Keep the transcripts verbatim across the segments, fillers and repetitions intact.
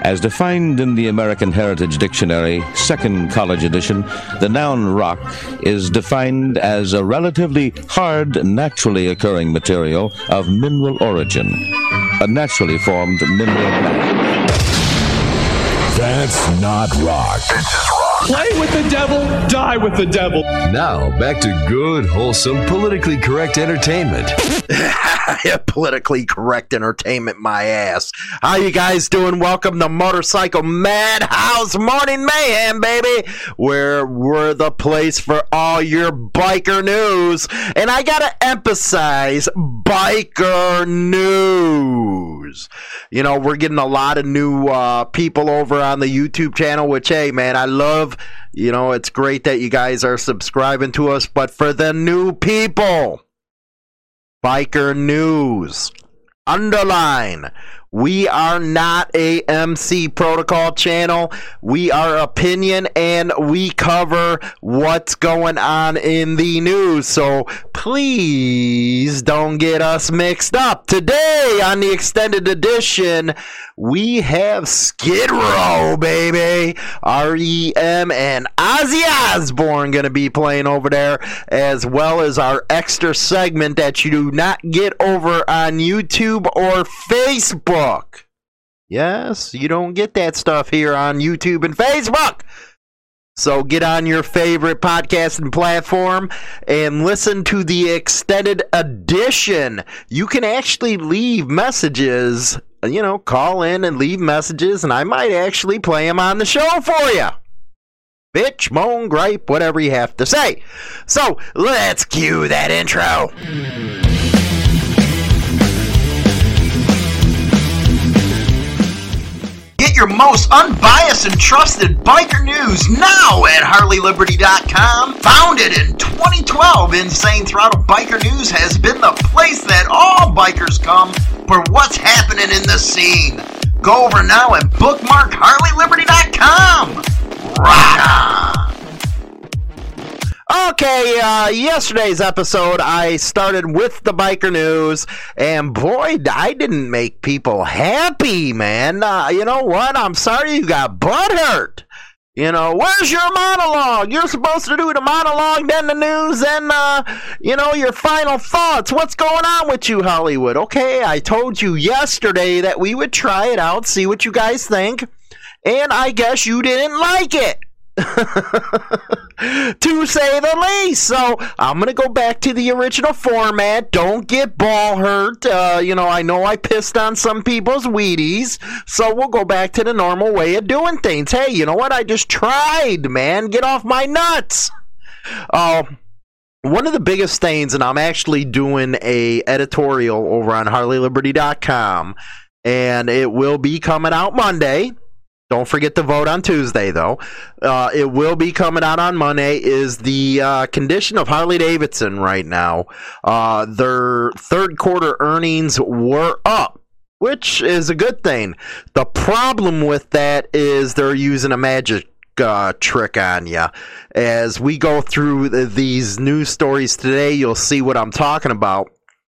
As defined in the American Heritage Dictionary, second college edition, the noun rock is defined as a relatively hard, naturally occurring material of mineral origin, a naturally formed mineral matter. That's not rock. This is rock. Play with the devil, die with the devil. Now, back to good, wholesome, politically correct entertainment. Yeah, politically correct entertainment, my ass. How you guys doing? Welcome to Motorcycle Madhouse Morning Mayhem, baby, where we're the place for all your biker news. And I gotta emphasize biker news. You know, we're getting a lot of new uh, people over on the YouTube channel, which, hey, man, I love. You know, it's great that you guys are subscribing to us, but for the new people, biker news, underline, we are not a M C Protocol channel. We are opinion, and we cover what's going on in the news. So please don't get us mixed up. Today on the extended edition, we have Skid Row, baby. R E M and Ozzy Osbourne going to be playing over there, as well as our extra segment that you do not get over on YouTube or Facebook. Yes, you don't get that stuff here on YouTube and Facebook. So get on your favorite podcasting platform and listen to the extended edition. You can actually leave messages, you know, call in and leave messages, and I might actually play them on the show for you. Bitch, moan, gripe, whatever you have to say. So let's cue that intro. Get your most unbiased and trusted biker news now at Harley Liberty dot com. Founded in twenty twelve, Insane Throttle Biker News has been the place that all bikers come for what's happening in the scene. Go over now and bookmark Harley Liberty dot com. Rock on! Okay, uh, yesterday's episode, I started with the biker news, and boy, I didn't make people happy, man. Uh, you know what? I'm sorry you got butthurt. You know, where's your monologue? You're supposed to do the monologue, then the news, then, uh, you know, your final thoughts. What's going on with you, Hollywood? Okay, I told you yesterday that we would try it out, see what you guys think, and I guess you didn't like it. To say the least. So I'm gonna go back to the original format. Don't get ball hurt. Uh, you know, I know I pissed on some people's Wheaties, so we'll go back to the normal way of doing things. Hey, you know what? I just tried, man. Get off my nuts. Uh, one of the biggest things, and I'm actually doing a editorial over on Harley Liberty dot com, and it will be coming out Monday. Don't forget to vote on Tuesday, though. Uh, it will be coming out on Monday, is the uh, condition of Harley-Davidson right now. Uh, their third quarter earnings were up, which is a good thing. The problem with that is they're using a magic uh, trick on you. As we go through the, these news stories today, you'll see what I'm talking about.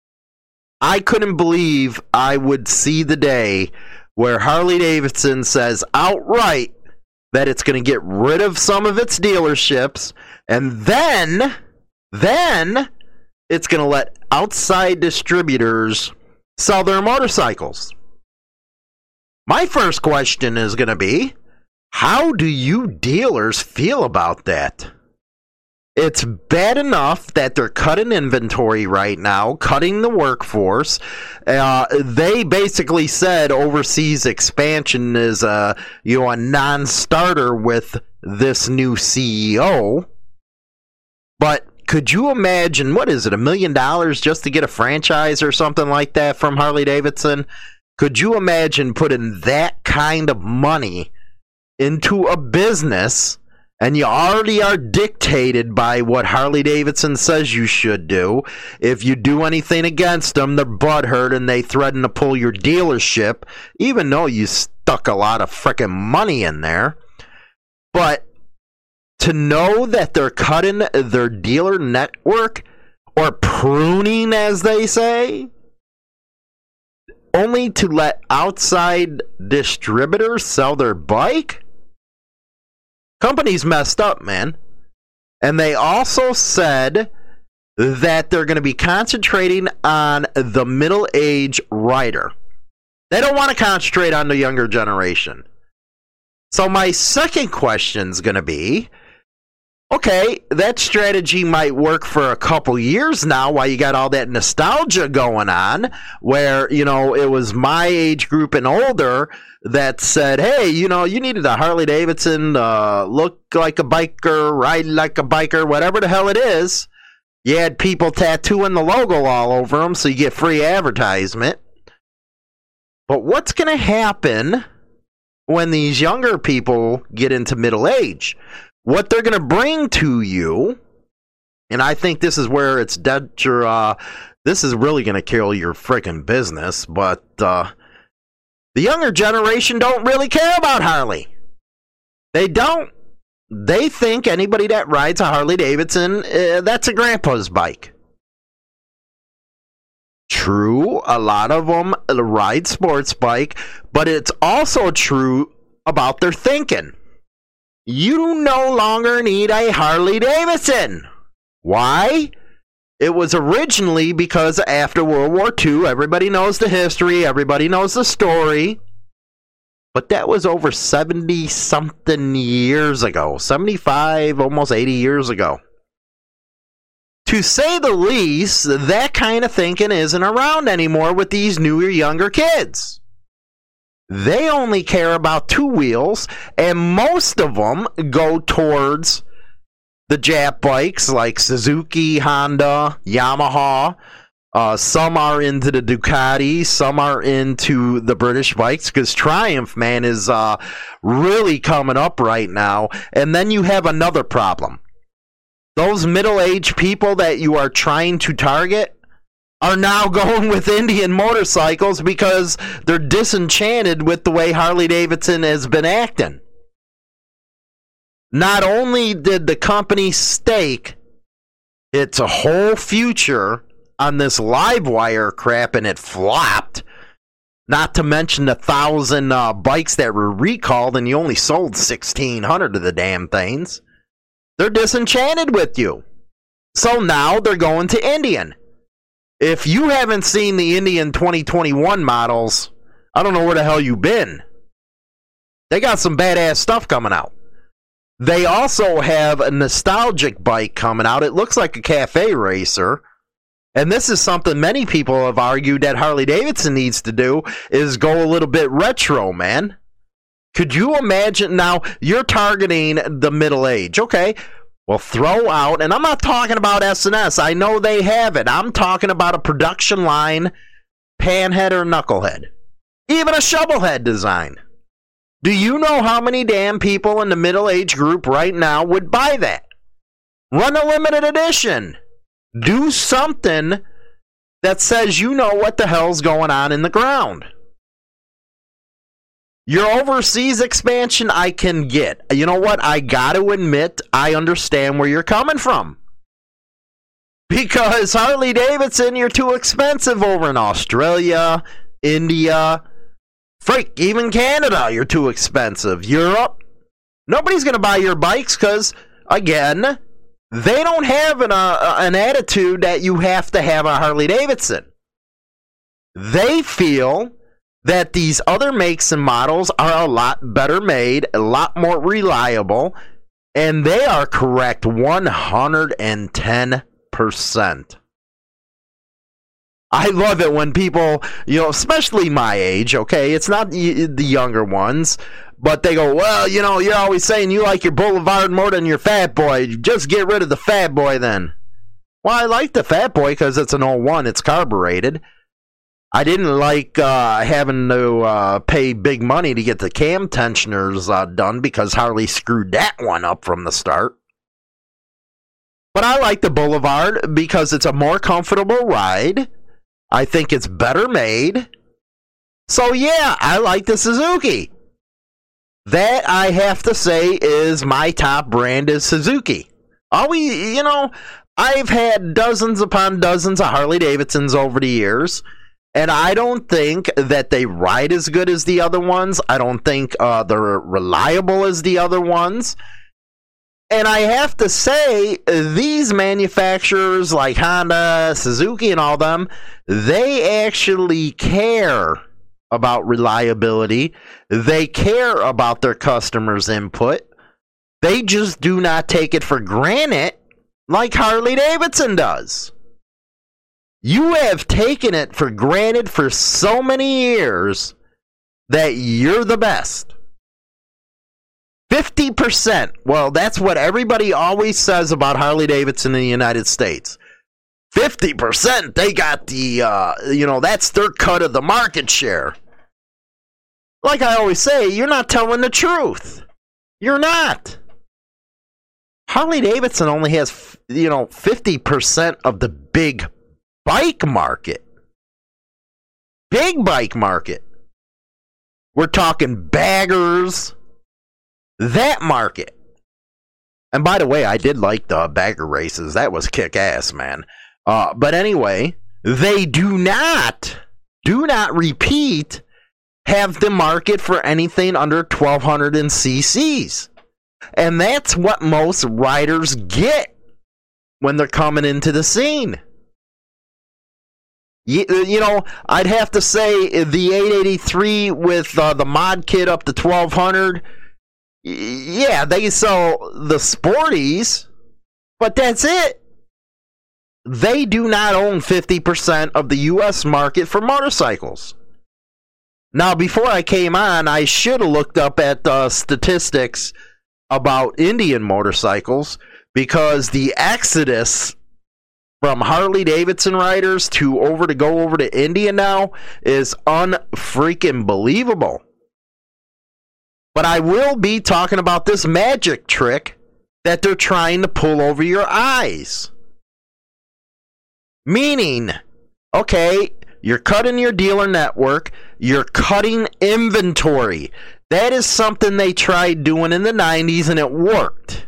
I couldn't believe I would see the day where Harley-Davidson says outright that it's going to get rid of some of its dealerships, and then, then it's going to let outside distributors sell their motorcycles. My first question is going to be, how do you dealers feel about that? It's bad enough that they're cutting inventory right now, cutting the workforce. Uh, they basically said overseas expansion is a, you know, a non-starter with this new C E O. But could you imagine, what is it, a million dollars just to get a franchise or something like that from Harley-Davidson? Could you imagine putting that kind of money into a business, and you already are dictated by what Harley-Davidson says you should do? If you do anything against them, they're butthurt and they threaten to pull your dealership, even though you stuck a lot of frickin' money in there. But to know that they're cutting their dealer network, or pruning, as they say, only to let outside distributors sell their bike? Company's messed up, man. And they also said that they're going to be concentrating on the middle-age rider. They don't want to concentrate on the younger generation. So my second question is going to be, okay, that strategy might work for a couple years now while you got all that nostalgia going on where, you know, it was my age group and older that said, hey, you know, you needed a Harley Davidson, uh, look like a biker, ride like a biker, whatever the hell it is. You had people tattooing the logo all over them so you get free advertisement. But what's going to happen when these younger people get into middle age? What they're going to bring to you, and I think this is where it's dead, uh, this is really going to kill your freaking business, but uh, the younger generation don't really care about Harley. They don't. They think anybody that rides a Harley Davidson, uh, that's a grandpa's bike. True, a lot of them ride sports bike, but it's also true about their thinking. You no longer need a Harley Davidson. Why? It was originally because after World War Two, everybody knows the history, everybody knows the story. But that was over seventy-something years ago. seventy-five, almost eighty years ago. To say the least, that kind of thinking isn't around anymore with these newer, younger kids. They only care about two wheels, and most of them go towards the Jap bikes like Suzuki, Honda, Yamaha. Uh, some are into the Ducati, some are into the British bikes, because Triumph, man, is uh, really coming up right now. And then you have another problem. Those middle-aged people that you are trying to target are now going with Indian motorcycles because they're disenchanted with the way Harley Davidson has been acting. Not only did the company stake its whole future on this Livewire crap and it flopped, not to mention the thousand uh, bikes that were recalled and you only sold sixteen hundred of the damn things, they're disenchanted with you. So now they're going to Indian. If you haven't seen the Indian twenty twenty-one models, I don't know where the hell you've been. They got some badass stuff coming out. They also have a nostalgic bike coming out. It looks like a cafe racer. And this is something many people have argued that Harley Davidson needs to do, is go a little bit retro, man. Could you imagine? Now, you're targeting the middle age. Okay. Well, throw out, and I'm not talking about S and S. I know they have it. I'm talking about a production line, panhead or knucklehead. Even a shovelhead design. Do you know how many damn people in the middle age group right now would buy that? Run a limited edition. Do something that says you know what the hell's going on in the ground. Your overseas expansion, I can get. You know what? I got to admit, I understand where you're coming from. Because Harley Davidson, you're too expensive over in Australia, India, freak, even Canada, you're too expensive. Europe, nobody's going to buy your bikes because, again, they don't have an, uh, an attitude that you have to have a Harley Davidson. They feel that these other makes and models are a lot better made, a lot more reliable, and they are correct one hundred ten percent. I love it when people, you know, especially my age, okay, it's not the younger ones, but they go, well, you know, you're always saying you like your Boulevard more than your Fat Boy. Just get rid of the Fat Boy then. Well, I like the Fat Boy because it's an oh one, it's carbureted. I didn't like uh, having to uh, pay big money to get the cam tensioners uh, done because Harley screwed that one up from the start. But I like the Boulevard because it's a more comfortable ride. I think it's better made. So yeah, I like the Suzuki. That, I have to say, is my top brand is Suzuki. Always, you know, I've had dozens upon dozens of Harley Davidsons over the years. And I don't think that they ride as good as the other ones. I don't think uh, they're reliable as the other ones. And I have to say, these manufacturers like Honda, Suzuki, and all them, they actually care about reliability. They care about their customers' input. They just do not take it for granted like Harley-Davidson does. You have taken it for granted for so many years that you're the best. fifty percent. Well, that's what everybody always says about Harley-Davidson in the United States. fifty percent, they got the, uh, you know, that's their cut of the market share. Like I always say, you're not telling the truth. You're not. Harley-Davidson only has, you know, fifty percent of the big bike market. Big bike market. We're talking baggers. That market. And by the way, I did like the bagger races. That was kick-ass, man. Uh, but anyway, they do not, do not repeat, have the market for anything under twelve hundred cc's. And that's what most riders get when they're coming into the scene. You, you know, I'd have to say the eight eighty-three with uh, the mod kit up to twelve hundred, yeah, they sell the sporties, but that's it. They do not own fifty percent of the U S market for motorcycles. Now, before I came on, I should have looked up at uh, statistics about Indian motorcycles, because the exodus from Harley-Davidson riders to over to go over to India now is unfreaking believable. But I will be talking about this magic trick that they're trying to pull over your eyes. Meaning, okay, you're cutting your dealer network, you're cutting inventory. That is something they tried doing in the nineties and it worked.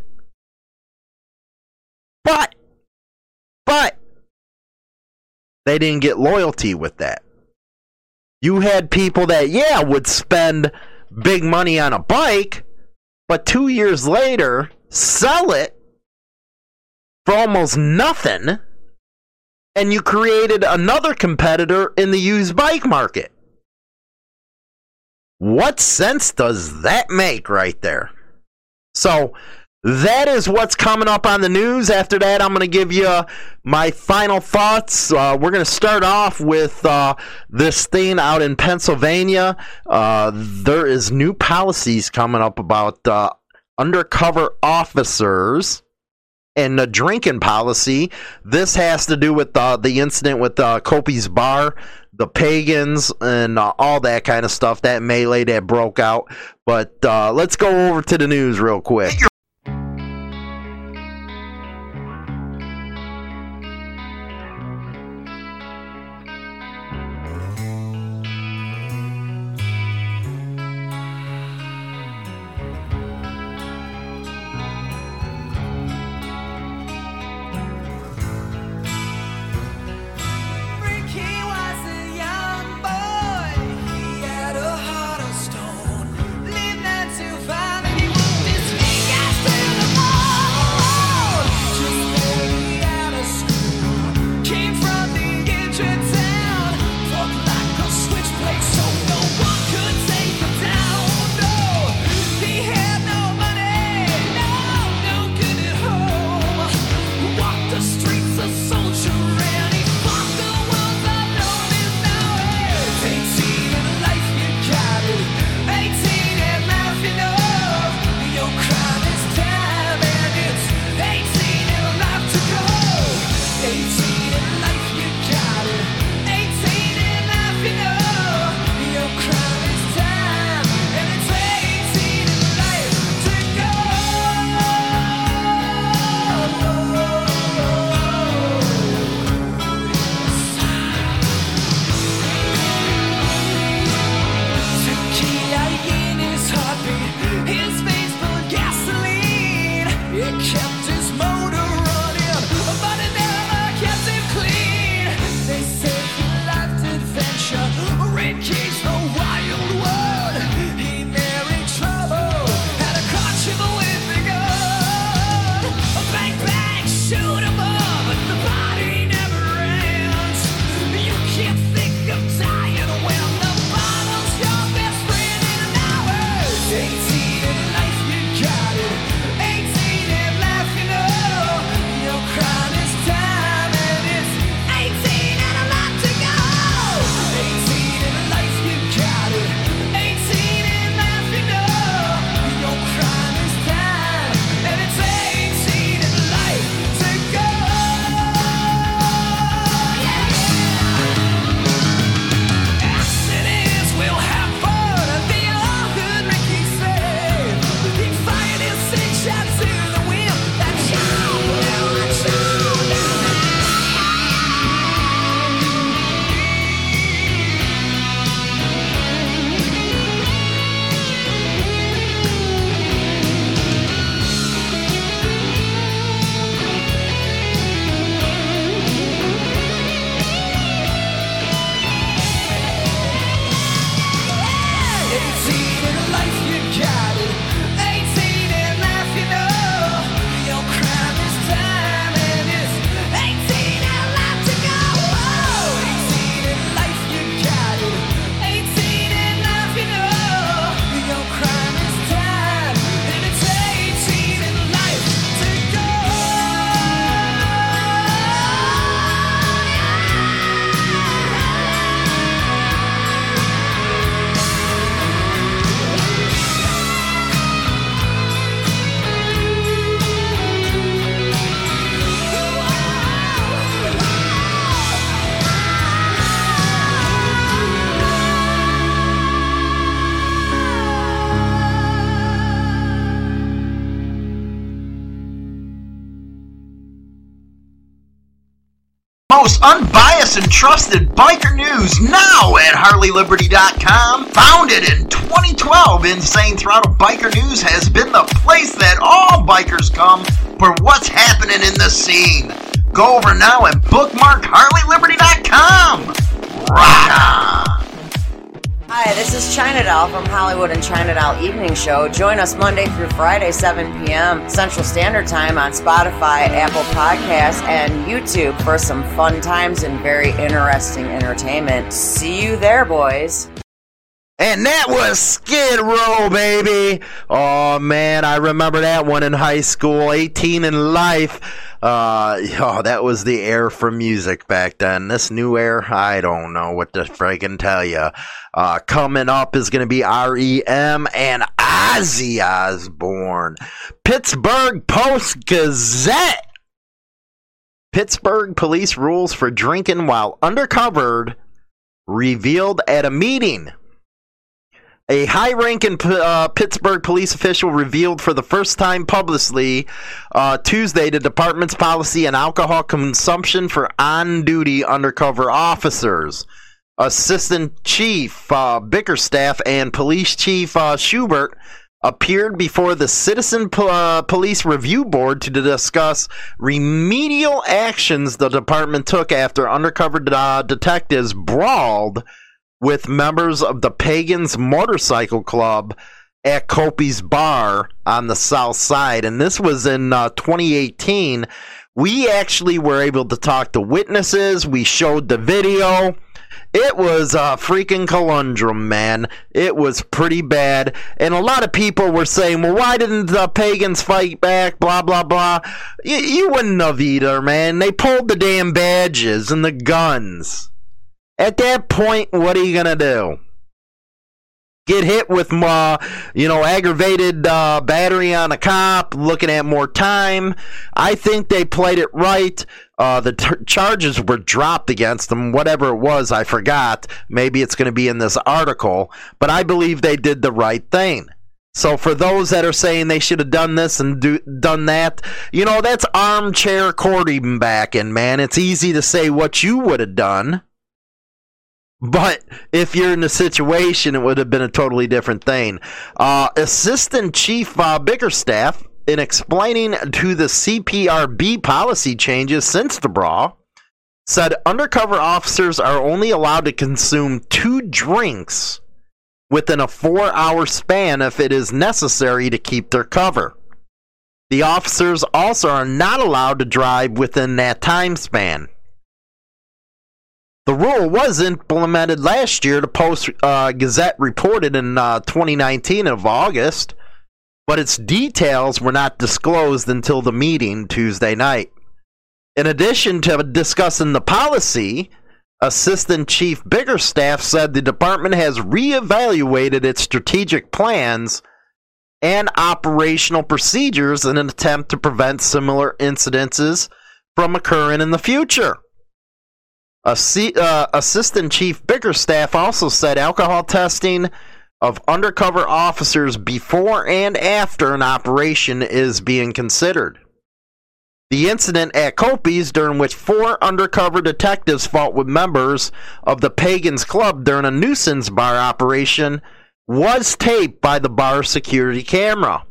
But, but, they didn't get loyalty with that. You had people that, yeah, would spend big money on a bike, but two years later, sell it for almost nothing, and you created another competitor in the used bike market. What sense does that make right there? So, that is what's coming up on the news. After that, I'm going to give you my final thoughts. Uh, we're going to start off with uh, this thing out in Pennsylvania. Uh, there is new policies coming up about uh, undercover officers and the drinking policy. This has to do with uh, the incident with uh, Kopi's Bar, the pagans, and uh, all that kind of stuff, that melee that broke out. But uh, let's go over to the news real quick. most unbiased and trusted biker news now at Harley Liberty dot com. Founded in twenty twelve, Insane Throttle Biker News has been the place that all bikers come for what's happening in the scene. Go over now and bookmark Harley Liberty dot com. Rock on! Hi, this is China Doll from Hollywood and China Doll Evening Show. Join us Monday through Friday, seven p.m. Central Standard Time on Spotify, Apple Podcasts, and YouTube for some fun times and very interesting entertainment. See you there, boys. And that was Skid Row, baby. Oh, man, I remember that one in high school, eighteen in life. Uh, oh, that was the air for music back then. This new air, I don't know what to friggin' tell you. Uh, coming up is going to be R E M and Ozzy Osbourne. Pittsburgh Post-Gazette. Pittsburgh police rules for drinking while undercover revealed at a meeting. A high-ranking uh, Pittsburgh police official revealed for the first time publicly uh, Tuesday the department's policy on alcohol consumption for on-duty undercover officers. Assistant Chief uh, Bickerstaff and Police Chief uh, Schubert appeared before the Citizen P- uh, Police Review Board to discuss remedial actions the department took after undercover uh, detectives brawled with members of the Pagans Motorcycle Club at Kopi's Bar on the south side. And this was in uh, twenty eighteen. We actually were able to talk to witnesses. We showed the video. It was a freaking conundrum, man. It was pretty bad. And a lot of people were saying, well, why didn't the Pagans fight back? Blah, blah, blah. You, you wouldn't have either, man. They pulled the damn badges and the guns. At that point, what are you going to do? Get hit with, uh, you know, aggravated uh, battery on a cop, looking at more time. I think they played it right. Uh, the t- charges were dropped against them, whatever it was, I forgot. Maybe it's going to be in this article. But I believe they did the right thing. So for those that are saying they should have done this and do, done that, you know, that's armchair quarterbacking, man. It's easy to say what you would have done. But if you're in the situation, it would have been a totally different thing. Uh, Assistant Chief uh, Bickerstaff, in explaining to the C P R B policy changes since the brawl, said undercover officers are only allowed to consume two drinks within a four-hour span if it is necessary to keep their cover. The officers also are not allowed to drive within that time span. The rule was implemented last year, the Post-Gazette uh, reported in uh, twenty nineteen of August, but its details were not disclosed until the meeting Tuesday night. In addition to discussing the policy, Assistant Chief Bickerstaff said the department has reevaluated its strategic plans and operational procedures in an attempt to prevent similar incidences from occurring in the future. Assi- uh, Assistant Chief Bickerstaff also said alcohol testing of undercover officers before and after an operation is being considered. The incident at Kopi's, during which four undercover detectives fought with members of the Pagans Club during a nuisance bar operation, was taped by the bar security camera.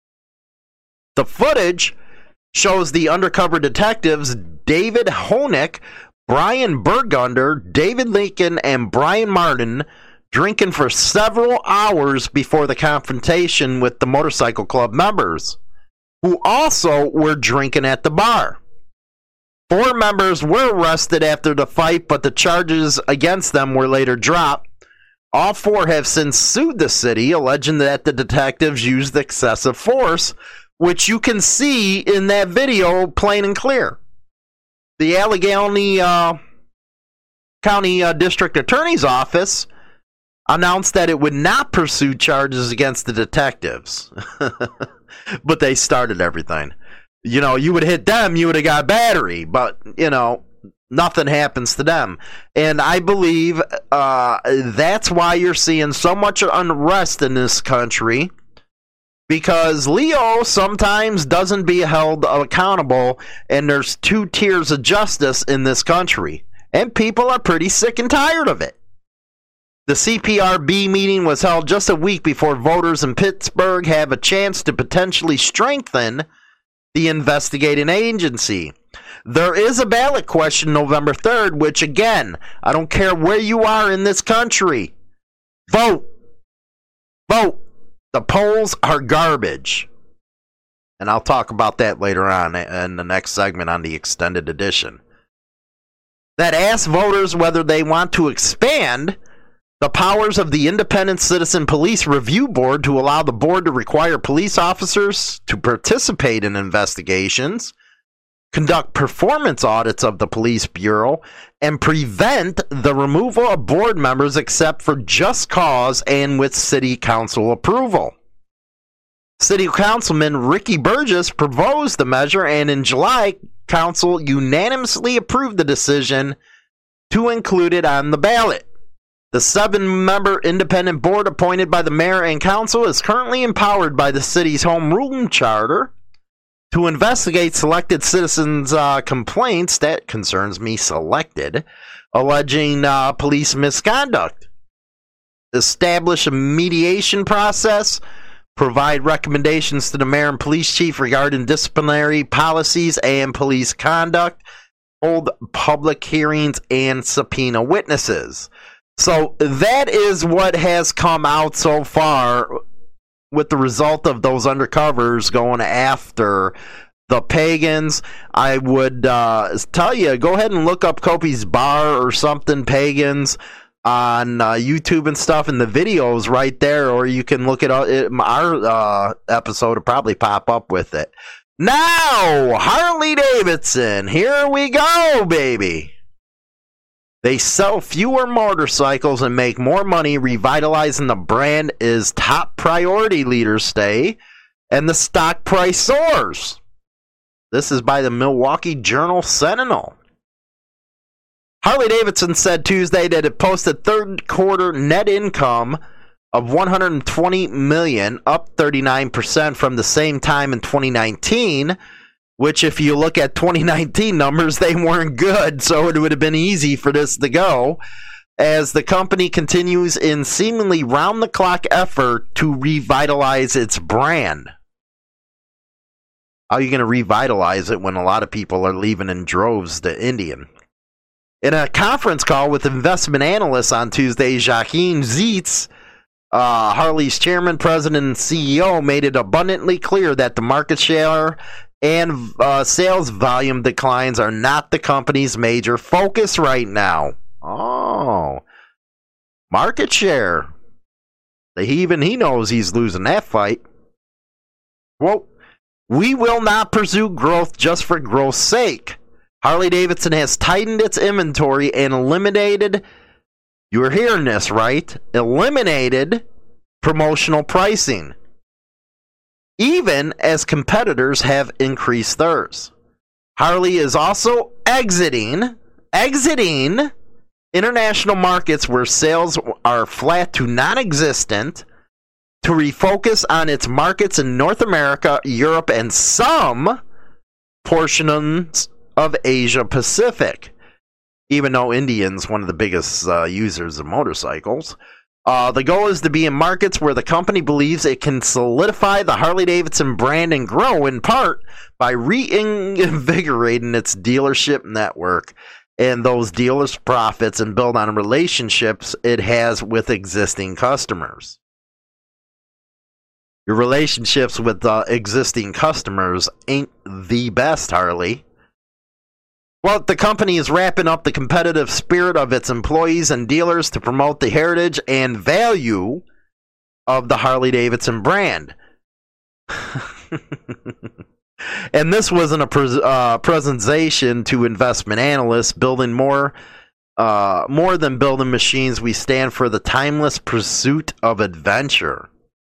The footage shows the undercover detectives David Honig, Brian Burgunder, David Lincoln, and Brian Martin drinking for several hours before the confrontation with the motorcycle club members, who also were drinking at the bar. Four members were arrested after the fight, but the charges against them were later dropped. All four have since sued the city, alleging that the detectives used excessive force, which you can see in that video plain and clear. The Allegheny uh, County uh, District Attorney's Office announced that it would not pursue charges against the detectives. But they started everything. You know, you would hit them, you would have got battery. But, you know, nothing happens to them. And I believe uh, that's why you're seeing so much unrest in this country. Because Leo sometimes doesn't be held accountable, and there's two tiers of justice in this country. And people are pretty sick and tired of it. The C P R B meeting was held just a week before voters in Pittsburgh have a chance to potentially strengthen the investigating agency. There is a ballot question November third, which again, I don't care where you are in this country. Vote. Vote. The polls are garbage. And I'll talk about that later on in the next segment on the extended edition. That asks voters whether they want to expand the powers of the Independent Citizen Police Review Board to allow the board to require police officers to participate in investigations, conduct performance audits of the police bureau, and prevent the removal of board members except for just cause and with city council approval. City Councilman Ricky Burgess proposed the measure, and in July, council unanimously approved the decision to include it on the ballot. The seven-member independent board appointed by the mayor and council is currently empowered by the city's home rule charter to investigate selected citizens' uh, complaints, that concerns me, selected, alleging uh, police misconduct, establish a mediation process, provide recommendations to the mayor and police chief regarding disciplinary policies and police conduct, hold public hearings, and subpoena witnesses. So that is what has come out so far with the result of those undercovers going after the pagans. I would uh, tell you, go ahead and look up Kopi's Bar or something, pagans, on uh, YouTube and stuff, and the videos right there, or you can look at it, our uh, episode will probably pop up with it. Now, Harley Davidson, here we go, baby. They sell fewer motorcycles and make more money. Revitalizing the brand is top priority, leaders say, and the stock price soars. This is by the Milwaukee Journal Sentinel. Harley Davidson said Tuesday that it posted third quarter net income of one hundred twenty million dollars, up thirty-nine percent from the same time in twenty nineteen, which if you look at twenty nineteen numbers, they weren't good, so it would have been easy for this to go, as the company continues in seemingly round-the-clock effort to revitalize its brand. How are you going to revitalize it when a lot of people are leaving in droves to Indian? In a conference call with investment analysts on Tuesday, Joachim Zietz, uh, Harley's chairman, president, and C E O, made it abundantly clear that the market share and uh, sales volume declines are not the company's major focus right now. Oh, market share. Even he knows he's losing that fight. Well, we will not pursue growth just for growth's sake. Harley Davidson has tightened its inventory and eliminated, you were hearing this, right? Eliminated promotional pricing, even as competitors have increased theirs. Harley is also exiting, exiting international markets where sales are flat to non-existent to refocus on its markets in North America, Europe, and some portions of Asia Pacific. Even though Indians, one of the biggest uh, users of motorcycles, uh, the goal is to be in markets where the company believes it can solidify the Harley-Davidson brand and grow in part by reinvigorating its dealership network and those dealers' profits and build on relationships it has with existing customers. Your relationships with uh, existing customers ain't the best, Harley. Well, the company is wrapping up the competitive spirit of its employees and dealers to promote the heritage and value of the Harley-Davidson brand. And this wasn't a pre- uh, presentation to investment analysts. Building more, uh, more than building machines, we stand for the timeless pursuit of adventure.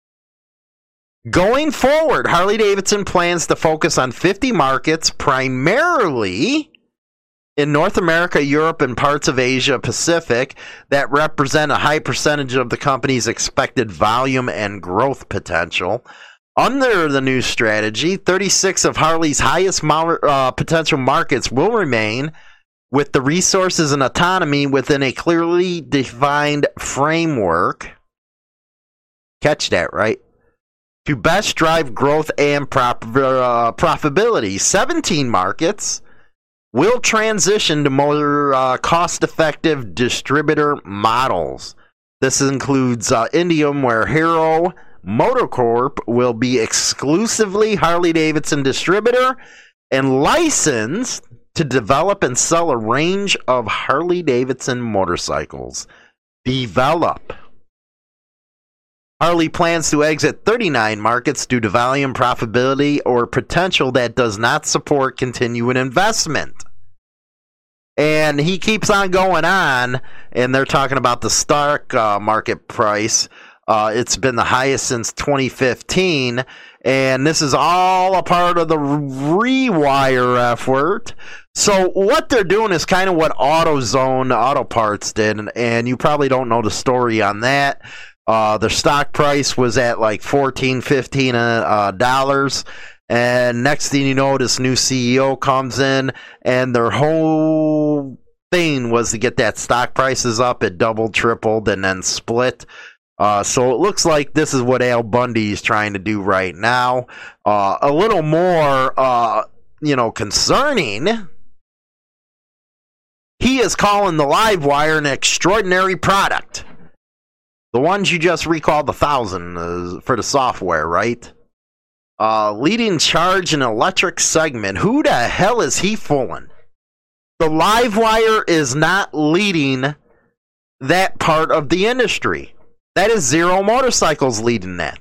Going forward, Harley-Davidson plans to focus on fifty markets, primarily in North America, Europe, and parts of Asia Pacific, that represent a high percentage of the company's expected volume and growth potential. Under the new strategy, thirty-six of Harley's highest mo- uh, potential markets will remain with the resources and autonomy within a clearly defined framework. Catch that, right? To best drive growth and prop- uh, profitability. seventeen markets will transition to more uh, cost-effective distributor models. This includes uh, Indium, where Hero MotoCorp will be exclusively Harley-Davidson distributor and licensed to develop and sell a range of Harley-Davidson motorcycles. Develop. Harley plans to exit thirty-nine markets due to volume, profitability, or potential that does not support continuing investment. And he keeps on going on, and they're talking about the stock uh, market price. Uh, it's been the highest since twenty fifteen, and this is all a part of the Rewire effort. So what they're doing is kind of what AutoZone Auto Parts did, and, and you probably don't know the story on that. Uh, their stock price was at like fourteen, fifteen uh, dollars. And next thing you know, this new C E O comes in, and their whole thing was to get that stock prices up. It doubled, tripled, and then split. Uh, so it looks like this is what Al Bundy is trying to do right now. Uh, a little more, uh, you know, concerning. He is calling the Livewire an extraordinary product. The ones you just recalled the thousand uh, for the software, right? Uh, leading charge in electric segment. Who the hell is he fooling? The Livewire is not leading that part of the industry. That is Zero Motorcycles leading that.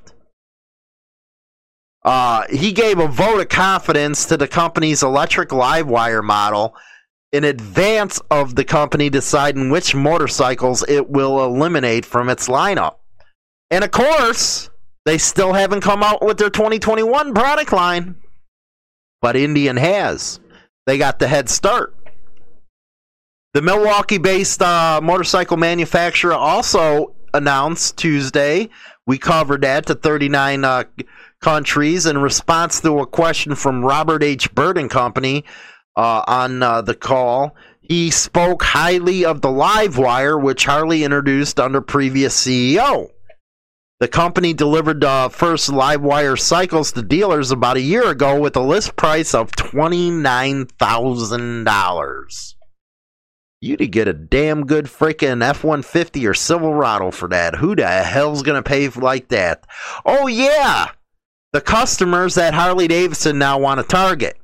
Uh, he gave a vote of confidence to the company's electric Livewire model in advance of the company deciding which motorcycles it will eliminate from its lineup. And of course, they still haven't come out with their twenty twenty-one product line. But Indian has. They got the head start. The Milwaukee-based uh, motorcycle manufacturer also announced Tuesday, we covered that, to thirty-nine uh, countries in response to a question from Robert H. Byrd and Company uh, on uh, the call. He spoke highly of the Livewire, which Harley introduced under previous C E O. The company delivered the uh, first Livewire cycles to dealers about a year ago with a list price of twenty-nine thousand dollars. You'd get a damn good freaking F one fifty or Silverado for that. Who the hell's going to pay like that? Oh, yeah. The customers that Harley-Davidson now want to target.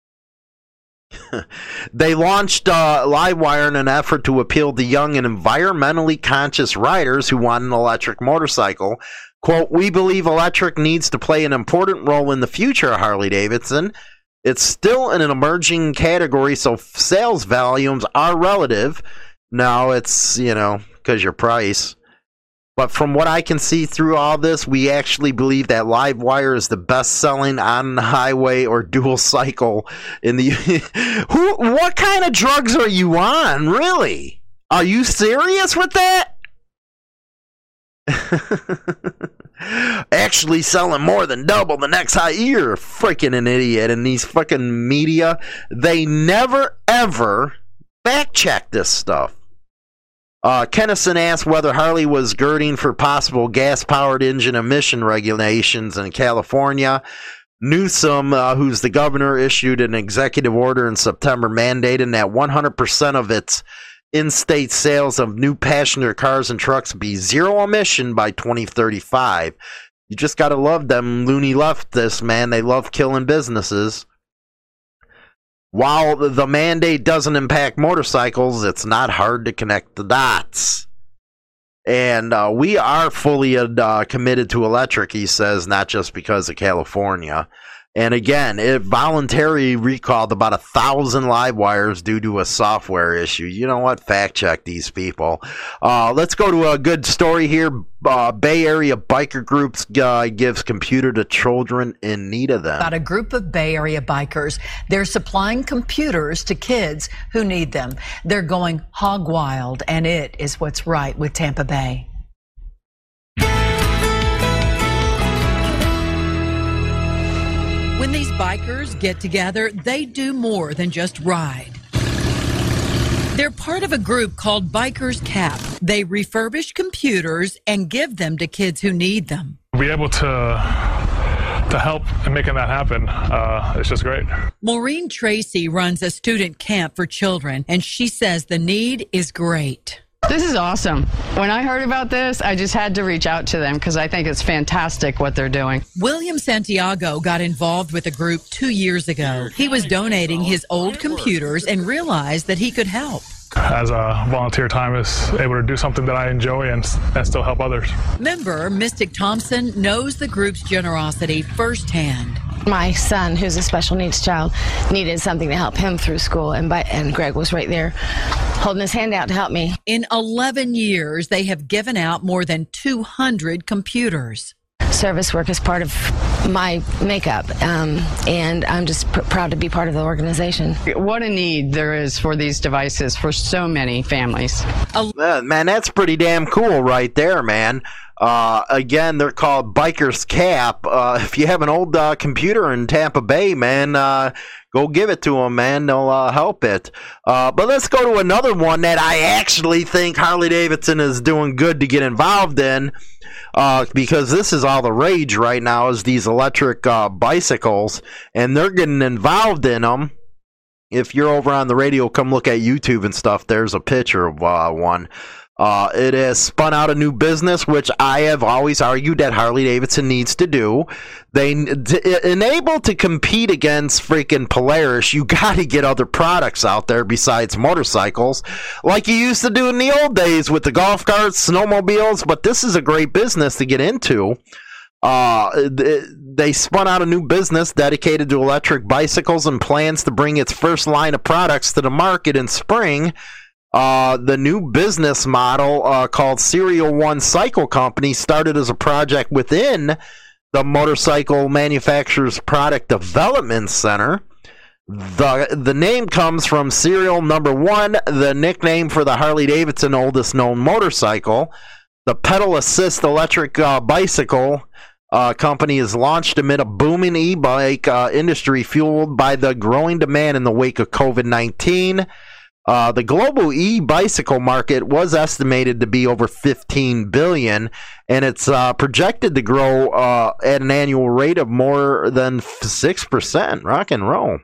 They launched uh, Livewire in an effort to appeal to young and environmentally conscious riders who want an electric motorcycle. Quote, we believe electric needs to play an important role in the future of Harley-Davidson. It's still in an emerging category, so sales volumes are relative. Now it's, you know, because your price. But from what I can see through all this, we actually believe that Livewire is the best-selling on-highway or dual cycle in the... Who? What kind of drugs are you on, really? Are you serious with that? Actually selling more than double the next high. You're freaking an idiot. And these fucking media, they never, ever fact-check this stuff. Uh, Kennison asked whether Harley was girding for possible gas-powered engine emission regulations in California. Newsom, uh, who's the governor, issued an executive order in September mandating that one hundred percent of its in-state sales of new passenger cars and trucks be zero emission by twenty thirty-five. You just gotta love them loony leftists, man. They love killing businesses. While the mandate doesn't impact motorcycles, it's not hard to connect the dots. And uh, we are fully uh, committed to electric, he says, not just because of California. And again, it voluntarily recalled about a thousand Livewires due to a software issue. You know what? Fact check these people. Uh, let's go to a good story here. Uh, Bay Area biker groups uh, gives computer to children in need of them. About a group of Bay Area bikers. They're supplying computers to kids who need them. They're going hog wild, and it is what's right with Tampa Bay. When these bikers get together, they do more than just ride. They're part of a group called Bikers Cap. They refurbish computers and give them to kids who need them. Be able to to help in making that happen, uh, it's just great. Maureen Tracy runs a student camp for children, and she says the need is great. This is awesome. When I heard about this, I just had to reach out to them because I think it's fantastic what they're doing. William Santiago got involved with the group two years ago. He was donating his old computers and realized that he could help. As a volunteer time is able to do something that I enjoy and, and still help others. Member Mystic Thompson knows the group's generosity firsthand. My son, who's a special needs child, needed something to help him through school, and, by, and Greg was right there holding his hand out to help me. In eleven years, they have given out more than two hundred computers. Service work is part of my makeup, um, and I'm just pr- proud to be part of the organization. What a need there is for these devices for so many families. Uh, man, that's pretty damn cool right there, man. Uh, again, they're called Bikers Cap. Uh, if you have an old uh, computer in Tampa Bay, man, uh, go give it to them, man. They'll uh, help it. Uh, but let's go to another one that I actually think Harley-Davidson is doing good to get involved in, uh, because this is all the rage right now is these electric uh, bicycles, and they're getting involved in them. If you're over on the radio, come look at YouTube and stuff. There's a picture of uh, one. Uh, it has spun out a new business, which I have always argued that Harley-Davidson needs to do. They to enable to compete against freaking Polaris, you got to get other products out there besides motorcycles, like you used to do in the old days with the golf carts, snowmobiles. But this is a great business to get into. Uh, they spun out a new business dedicated to electric bicycles and plans to bring its first line of products to the market in spring. Uh, the new business model uh, called Serial One Cycle Company started as a project within the Motorcycle Manufacturers Product Development Center. The, the name comes from Serial Number One, the nickname for the Harley-Davidson oldest known motorcycle. The pedal assist electric uh, bicycle uh, company is launched amid a booming e-bike uh, industry fueled by the growing demand in the wake of covid nineteen. Uh, the global e-bicycle market was estimated to be over fifteen billion dollars, and it's uh, projected to grow uh, at an annual rate of more than six percent. Rock and roll.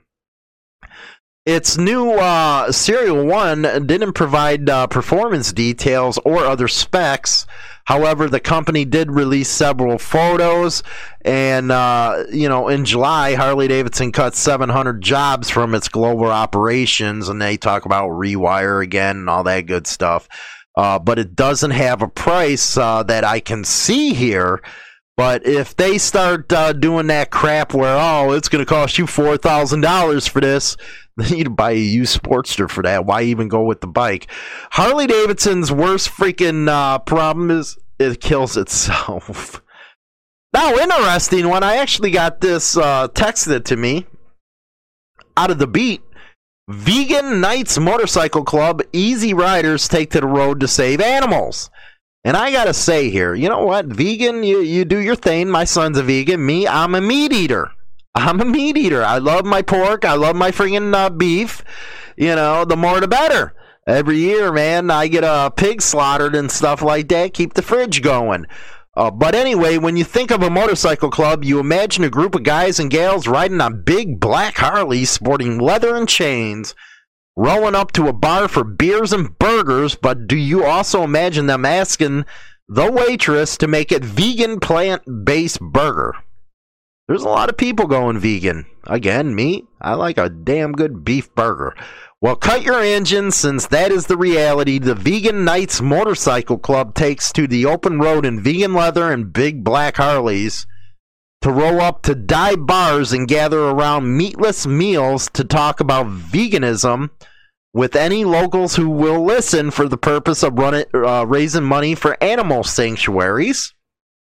Its new uh, Serial One didn't provide uh, performance details or other specs. However, the company did release several photos, and, uh, you know, in July, Harley-Davidson cut seven hundred jobs from its global operations, and they talk about Rewire again and all that good stuff. Uh, but it doesn't have a price uh, that I can see here. But if they start uh, doing that crap where, oh, it's going to cost you four thousand dollars for this, then you'd buy a used Sportster for that. Why even go with the bike? Harley-Davidson's worst freaking uh, problem is it kills itself. Now, interesting one. I actually got this uh, texted to me out of the beat. Vegan Knights Motorcycle Club, easy riders take to the road to save animals. And I got to say here, you know what? Vegan, you, you do your thing. My son's a vegan. Me, I'm a meat eater. I'm a meat eater. I love my pork. I love my friggin' uh, beef. You know, the more the better. Every year, man, I get a pig slaughtered and stuff like that. Keep the fridge going. Uh, but anyway, when you think of a motorcycle club, you imagine a group of guys and gals riding on big black Harleys, sporting leather and chains, rolling up to a bar for beers and burgers. But do you also imagine them asking the waitress to make it vegan plant-based burger? There's a lot of people going vegan. Again, me, I like a damn good beef burger. Well, cut your engines, since that is the reality the Vegan Knights Motorcycle Club takes to the open road in vegan leather and big black Harleys to roll up to dive bars and gather around meatless meals to talk about veganism with any locals who will listen for the purpose of running, uh, raising money for animal sanctuaries.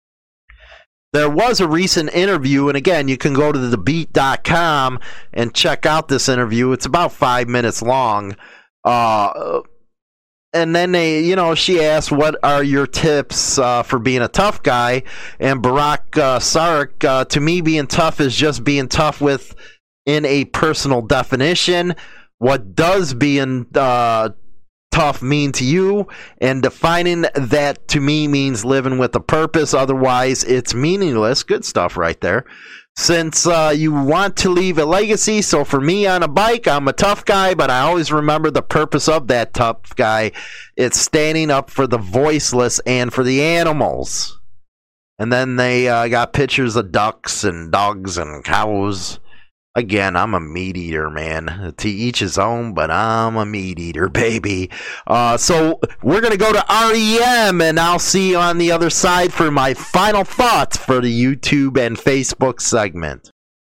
There was a recent interview, and again, you can go to the beat dot com and check out this interview. It's about five minutes long. Uh, and then they, you know, she asked, "What are your tips uh, for being a tough guy?" And Barack uh, Sarek, uh, to me, being tough is just being tough with in a personal definition. What does being uh, tough mean to you? And defining that to me means living with a purpose. Otherwise, it's meaningless. Good stuff right there. Since uh, you want to leave a legacy, so for me on a bike, I'm a tough guy, but I always remember the purpose of that tough guy. It's standing up for the voiceless and for the animals. And then they uh, got pictures of ducks and dogs and cows. Again, I'm a meat eater, man. To each his own, but I'm a meat eater, baby. Uh, so we're going to go to R E M, and I'll see you on the other side for my final thoughts for the YouTube and Facebook segment.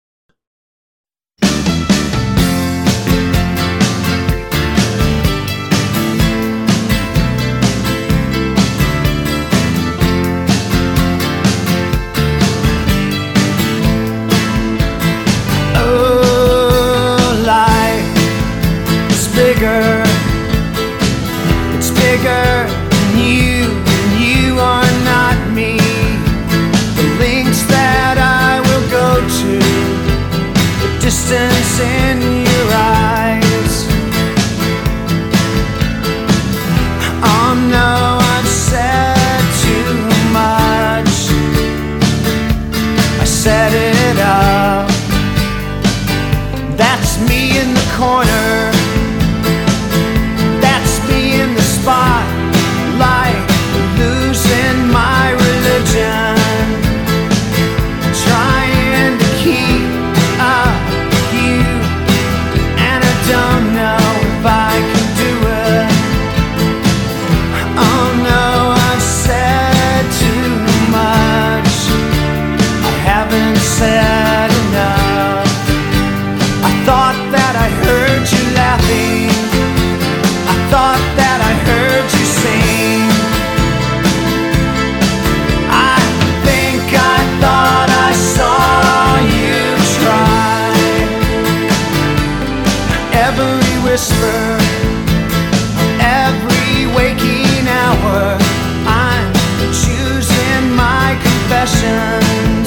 It's bigger than you, and you are not me. The links that I will go to, the distance in your eyes. Oh no, I've said too much. I set it up. That's me in the corner. Spotlight, losing my religion, trying to keep up with you, and I don't know if I can do it. Oh no, I've said too much. I haven't said enough. I thought that I heard you laughing. I thought that I heard you sing. I think I thought I saw you try. Every whisper, every waking hour, I'm choosing my confessions,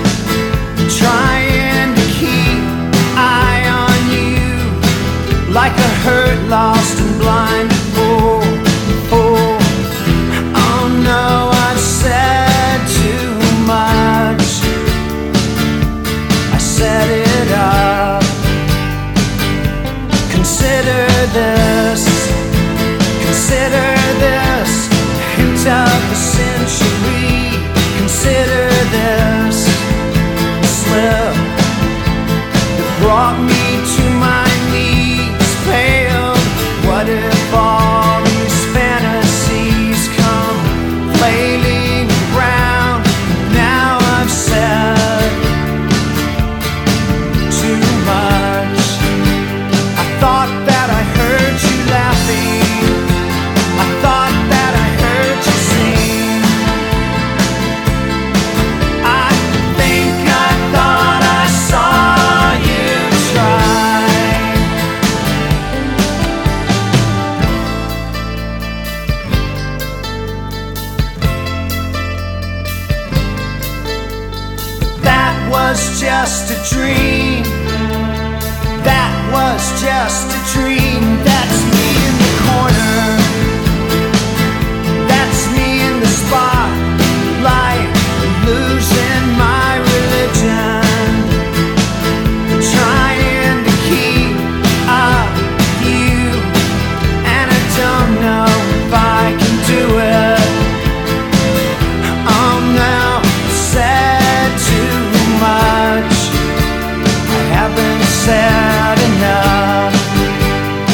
trying to keep eye on you like a hurt, lost and blind. Oh, oh, oh no, I've said too much. I set it up. Consider this, consider this, hint of the century. Consider this slip that brought me to my knees, pale. What if all these fantasies come flailing around? Now I've said too much. I thought that I heard you laughing. I thought that I heard you sing. I think I thought I saw you try. That was just a dream. That was just a dream. That's me in the corner. That's me in the spotlight, losing my religion, trying to keep up with you, and I don't know if I can do it. Oh no, said too much. I haven't said enough.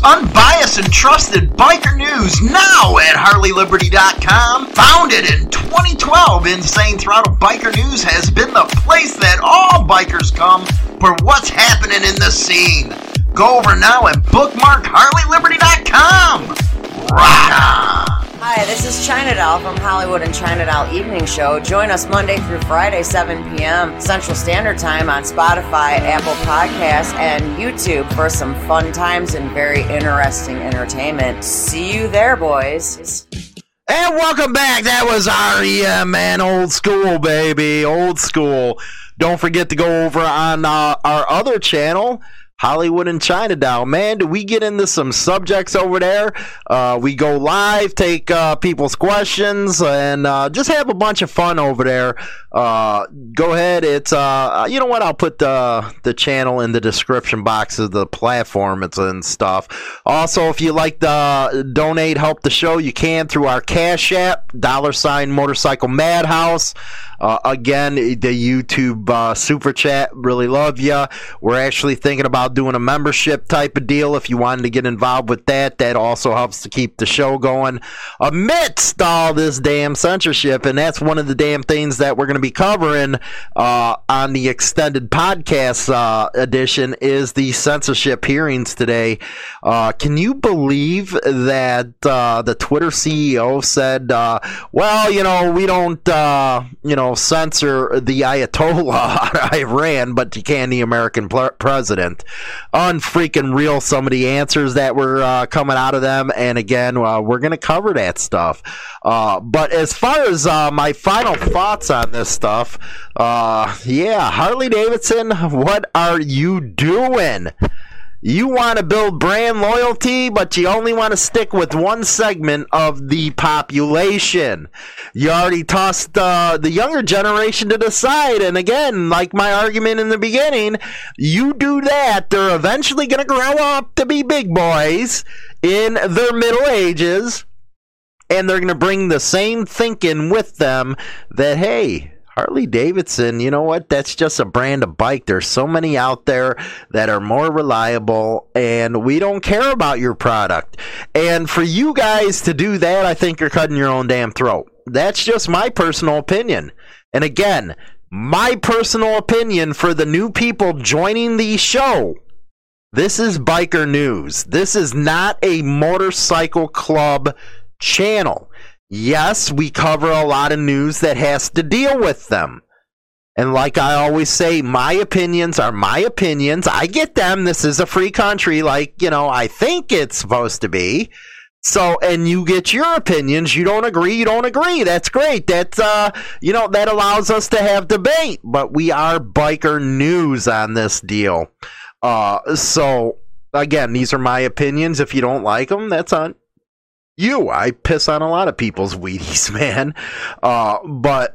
Unbiased and trusted biker news now at Harley Liberty dot com. Founded in twenty twelve, Insane Throttle Biker News has been the place that all bikers come for what's happening in the scene. Go over now and bookmark Harley Liberty dot com. Rock on! Hi, this is China Doll from Hollywood and China Doll Evening Show. Join us Monday through Friday, seven p.m. Central Standard Time on Spotify, Apple Podcasts, and YouTube for some fun times and very interesting entertainment. See you there, boys. And welcome back. That was R E M, man. Old school, baby. Old school. Don't forget to go over on uh, our other channel, Hollywood and China Doll. Man, do we get into some subjects over there? Uh, we go live, take uh, people's questions, and uh, just have a bunch of fun over there. Uh, go ahead. It's uh, you know what? I'll put the the channel in the description box of the platform it's and stuff. Also, if you like to donate, help the show, you can through our Cash App, dollar sign Motorcycle Madhouse. Uh, again, the YouTube uh, super chat, really love ya. We're actually thinking about doing a membership type of deal. If you wanted to get involved with that, that also helps to keep the show going amidst all this damn censorship. And that's one of the damn things that we're going to be covering uh, on the extended podcast uh, edition is the censorship hearings today. Uh, can you believe that uh, the Twitter C E O said, uh, well, you know, we don't, uh, you know, censor the Ayatollah out of Iran, but you can the American pl- president. Unfreaking real, some of the answers that were uh, coming out of them. And again, uh, we're going to cover that stuff. Uh, but as far as uh, my final thoughts on this stuff, uh, yeah, Harley Davidson, what are you doing? You want to build brand loyalty, but you only want to stick with one segment of the population. You already tossed uh, the younger generation to the side. And again, like my argument in the beginning, you do that, they're eventually going to grow up to be big boys in their middle ages. And they're going to bring the same thinking with them that, hey, Harley Davidson, you know what? That's just a brand of bike. There's so many out there that are more reliable, and we don't care about your product. And for you guys to do that, I think you're cutting your own damn throat. That's just my personal opinion. And again, my personal opinion for the new people joining the show. This is Biker News. This is not a motorcycle club channel. Yes, we cover a lot of news that has to deal with them. And like I always say, my opinions are my opinions. I get them. This is a free country, like, you know, I think it's supposed to be. So, and you get your opinions. You don't agree, you don't agree. That's great. That's, uh, you know, that allows us to have debate. But we are Biker News on this deal. Uh, so, again, these are my opinions. If you don't like them, that's on you. I piss on a lot of people's Wheaties, man. Uh, but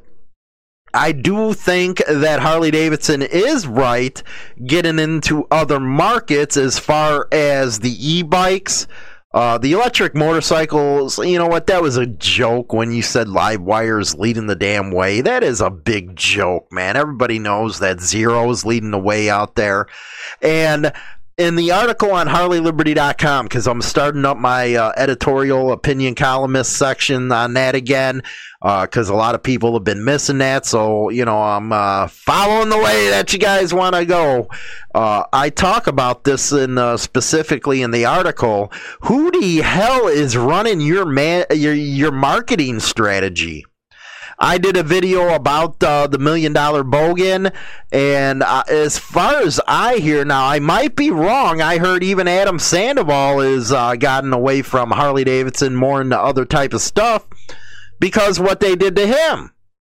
I do think that Harley Davidson is right getting into other markets as far as the e-bikes. Uh, the electric motorcycles, you know what? That was a joke when you said live wires leading the damn way. That is a big joke, man. Everybody knows that Zero is leading the way out there. And in the article on Harley Liberty dot com, because I'm starting up my uh, editorial opinion columnist section on that again, because uh, a lot of people have been missing that. So, you know, I'm uh, following the way that you guys want to go. Uh, I talk about this in uh, specifically in the article. Who the hell is running your man your your marketing strategy? I did a video about uh, the Million Dollar Bogan, and uh, as far as I hear now, I might be wrong. I heard even Adam Sandoval has uh, gotten away from Harley Davidson more into other type of stuff because what they did to him.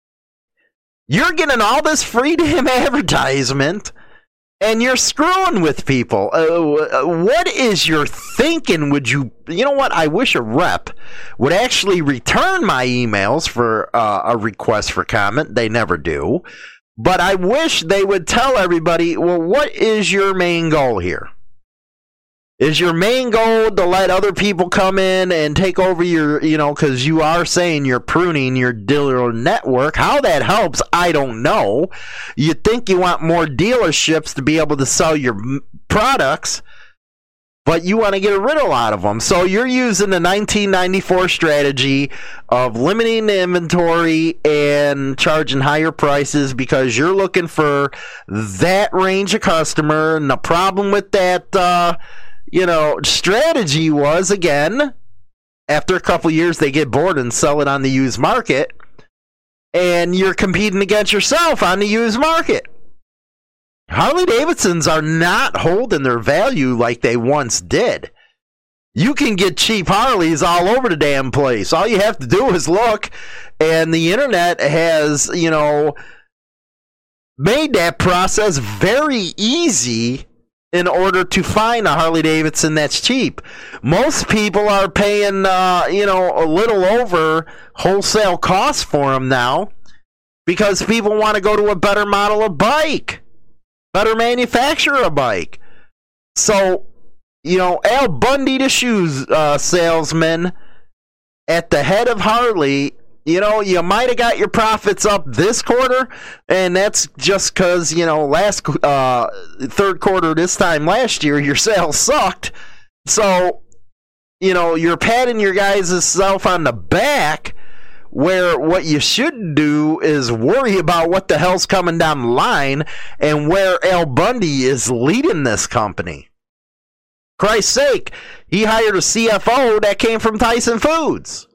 You're getting all this free damn advertisement, and you're screwing with people. Uh, what is your thinking? Would you, you know what? I wish a rep would actually return my emails for uh, a request for comment. They never do. But I wish they would tell everybody, well, what is your main goal here? Is your main goal to let other people come in and take over your, you know, because you are saying you're pruning your dealer network. How that helps, I don't know. You think you want more dealerships to be able to sell your products. but you want to get rid of a lot of them. So you're using the nineteen ninety-four strategy of limiting the inventory and charging higher prices because you're looking for that range of customer. And the problem with that, uh, you know, strategy was, again, after a couple years, they get bored and sell it on the used market. And you're competing against yourself on the used market. Harley-Davidsons are not holding their value like they once did. You can get cheap Harleys all over the damn place. All you have to do is look, and the internet has, you know, made that process very easy in order to find a Harley-Davidson that's cheap. Most people are paying, uh, you know, a little over wholesale cost for them now because people want to go to a better model of bike. Better manufacturer a bike. So, you know, Al Bundy, the shoes uh, salesman at the head of Harley, you know, you might have got your profits up this quarter, and that's just because, you know, last uh, third quarter this time last year, your sales sucked. So, you know, you're patting your guys' self on the back, where what you should do is worry about what the hell's coming down the line and where Al Bundy is leading this company. Christ's sake, he hired a C F O that came from Tyson Foods.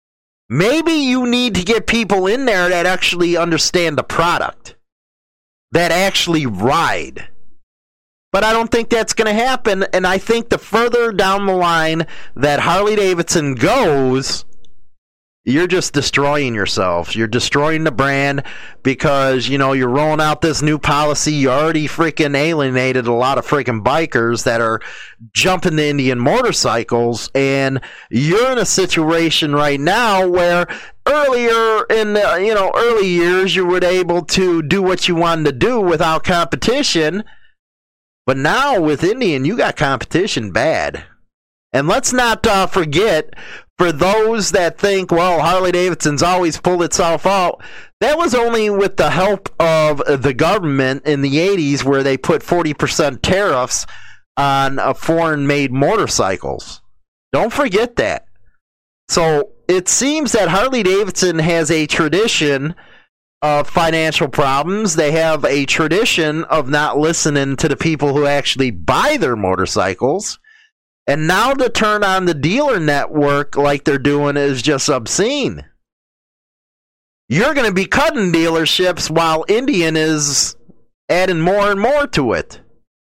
Maybe you need to get people in there that actually understand the product, that actually ride. But I don't think that's going to happen, and I think the further down the line that Harley-Davidson goes, you're just destroying yourself. You're destroying the brand because, you know, you're rolling out this new policy. You already freaking alienated a lot of freaking bikers that are jumping the Indian motorcycles. And you're in a situation right now where earlier in the, you know, early years, you were able to do what you wanted to do without competition. But now with Indian, you got competition bad. And let's not uh, forget, for those that think, well, Harley-Davidson's always pulled itself out, that was only with the help of the government in the eighties where they put forty percent tariffs on uh, foreign-made motorcycles. Don't forget that. So it seems that Harley-Davidson has a tradition of financial problems. They have a tradition of not listening to the people who actually buy their motorcycles. And now to turn on the dealer network like they're doing is just obscene. You're going to be cutting dealerships while Indian is adding more and more to it.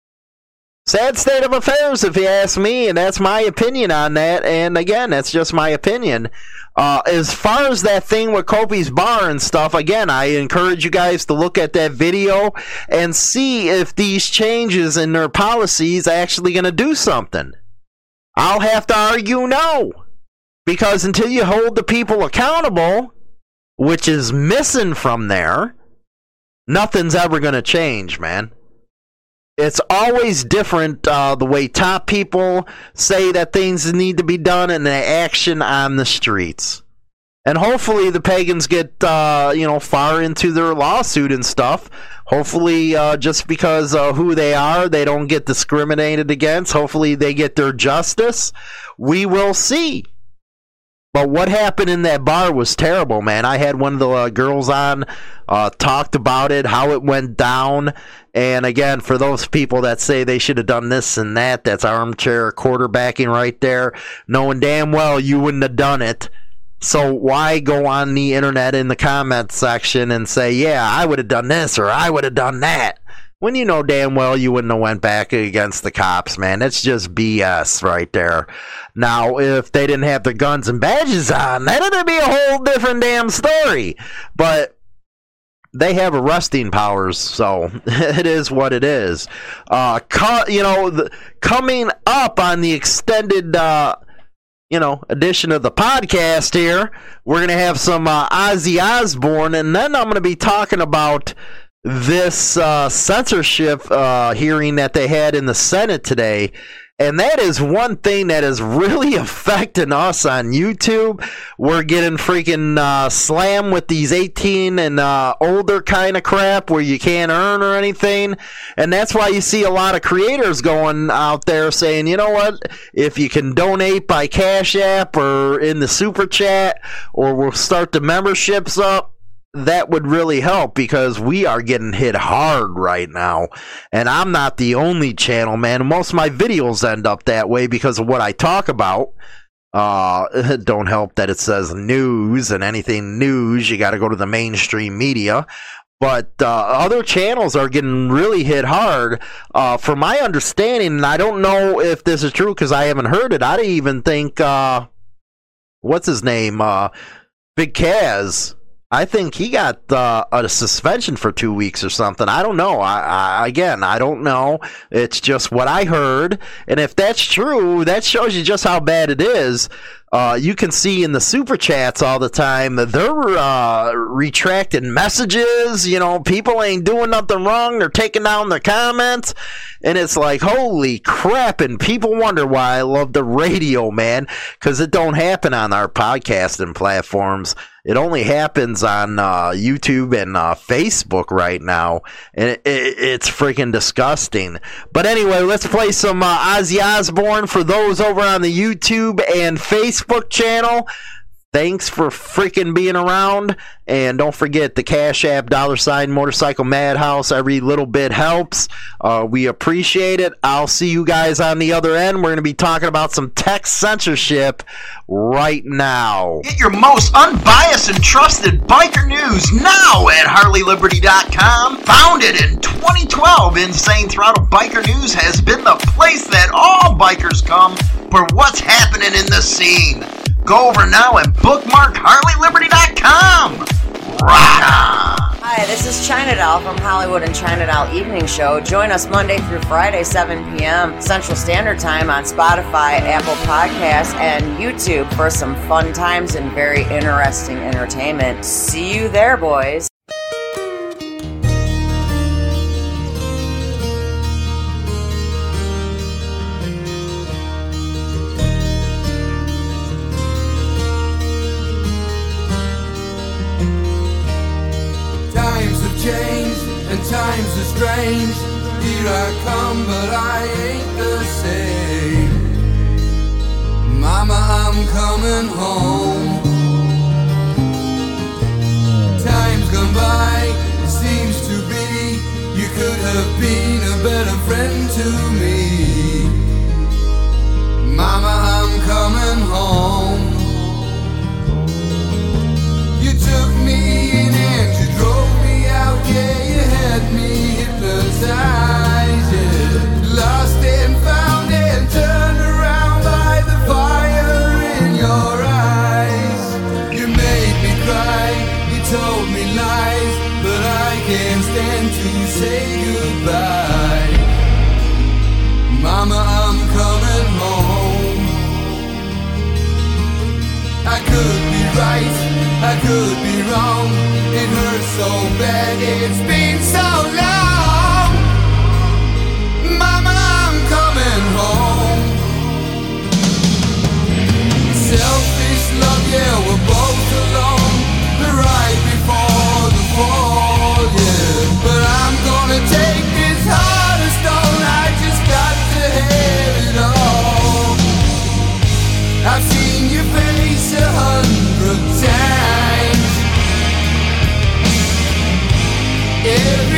Sad state of affairs, if you ask me, and that's my opinion on that. And again, that's just my opinion. Uh, as far as that thing with Kobe's Bar and stuff, again, I encourage you guys to look at that video and see if these changes in their policies are actually going to do something. I'll have to argue no, because until you hold the people accountable, which is missing from there, nothing's ever going to change, man. It's always different uh, the way top people say that things need to be done and the action on the streets. And hopefully the pagans get, uh, you know, far into their lawsuit and stuff. Hopefully, uh, just because of who they are, they don't get discriminated against. Hopefully they get their justice. We will see. But what happened in that bar was terrible, man. I had one of the uh, girls on, uh, talked about it, how it went down. And again, for those people that say they should have done this and that, that's armchair quarterbacking right there, knowing damn well you wouldn't have done it. So why go on the internet in the comments section and say, yeah, I would have done this or I would have done that, when you know damn well you wouldn't have went back against the cops, man. It's just B S right there. Now, if they didn't have their guns and badges on, that'd be a whole different damn story. But they have arresting powers, so it is what it is. Uh, co- you know, the, coming up on the extended uh, you know, edition of the podcast here, we're going to have some uh, Ozzy Osbourne, and then I'm going to be talking about this uh, censorship uh, hearing that they had in the Senate today. And that is one thing that is really affecting us on YouTube. We're getting freaking uh, slammed with these eighteen and uh, older kind of crap where you can't earn or anything. And that's why you see a lot of creators going out there saying, you know what, if you can donate by Cash App or in the Super Chat, or we'll start the memberships up, that would really help, because we are getting hit hard right now. And I'm not the only channel, man. Most of my videos end up that way because of what I talk about. Uh, it don't help that it says news, and anything news, you got to go to the mainstream media. But uh, other channels are getting really hit hard. Uh, from my understanding, and I don't know if this is true because I haven't heard it, I didn't even think, uh, what's his name? Uh, Big Kaz. I think he got uh, a suspension for two weeks or something. I don't know. I, I again, I don't know. It's just what I heard. And if that's true, that shows you just how bad it is. Uh, you can see in the super chats all the time that they're uh, retracting messages. You know, people ain't doing nothing wrong. They're taking down their comments. And it's like, holy crap. And people wonder why I love the radio, man, because it don't happen on our podcasting platforms. It only happens on uh, YouTube and uh, Facebook right now, and it, it, it's freaking disgusting. But anyway, let's play some uh, Ozzy Osbourne for those over on the YouTube and Facebook channel. Thanks for freaking being around, and don't forget the Cash App, dollar sign, Motorcycle Madhouse. Every little bit helps. Uh, we appreciate it. I'll see you guys on the other end. We're going to be talking about some tech censorship right now. Get your most unbiased and trusted biker news now at Harley Liberty dot com. Founded in twenty twelve, Insane Throttle Biker News has been the place that all bikers come for what's happening in the scene. Go over now and bookmark Harley Liberty dot com. Rock on! Hi, this is China Doll from Hollywood and China Doll Evening Show. Join us Monday through Friday, seven p.m. Central Standard Time on Spotify, Apple Podcasts, and YouTube for some fun times and very interesting entertainment. See you there, boys. And times are strange. Here I come, but I ain't the same. Mama, I'm coming home. Time's gone by, it seems to be. You could have been a better friend to me. Mama, I'm coming home. You took me in and you drove me out, yeah. Had me hypnotized, yeah. Lost and found and turned around by the fire in your eyes. You made me cry, you told me lies, but I can't stand to say goodbye. Mama, I'm coming home. I could be right, I could be wrong. It hurts so bad, it's been so long. Mama, I'm coming home. Selfish love, yeah, we're both alone. The right before the fall, yeah. But I'm gonna take this heart of stone. I just got to have it all. I've seen your face a hundred times. Every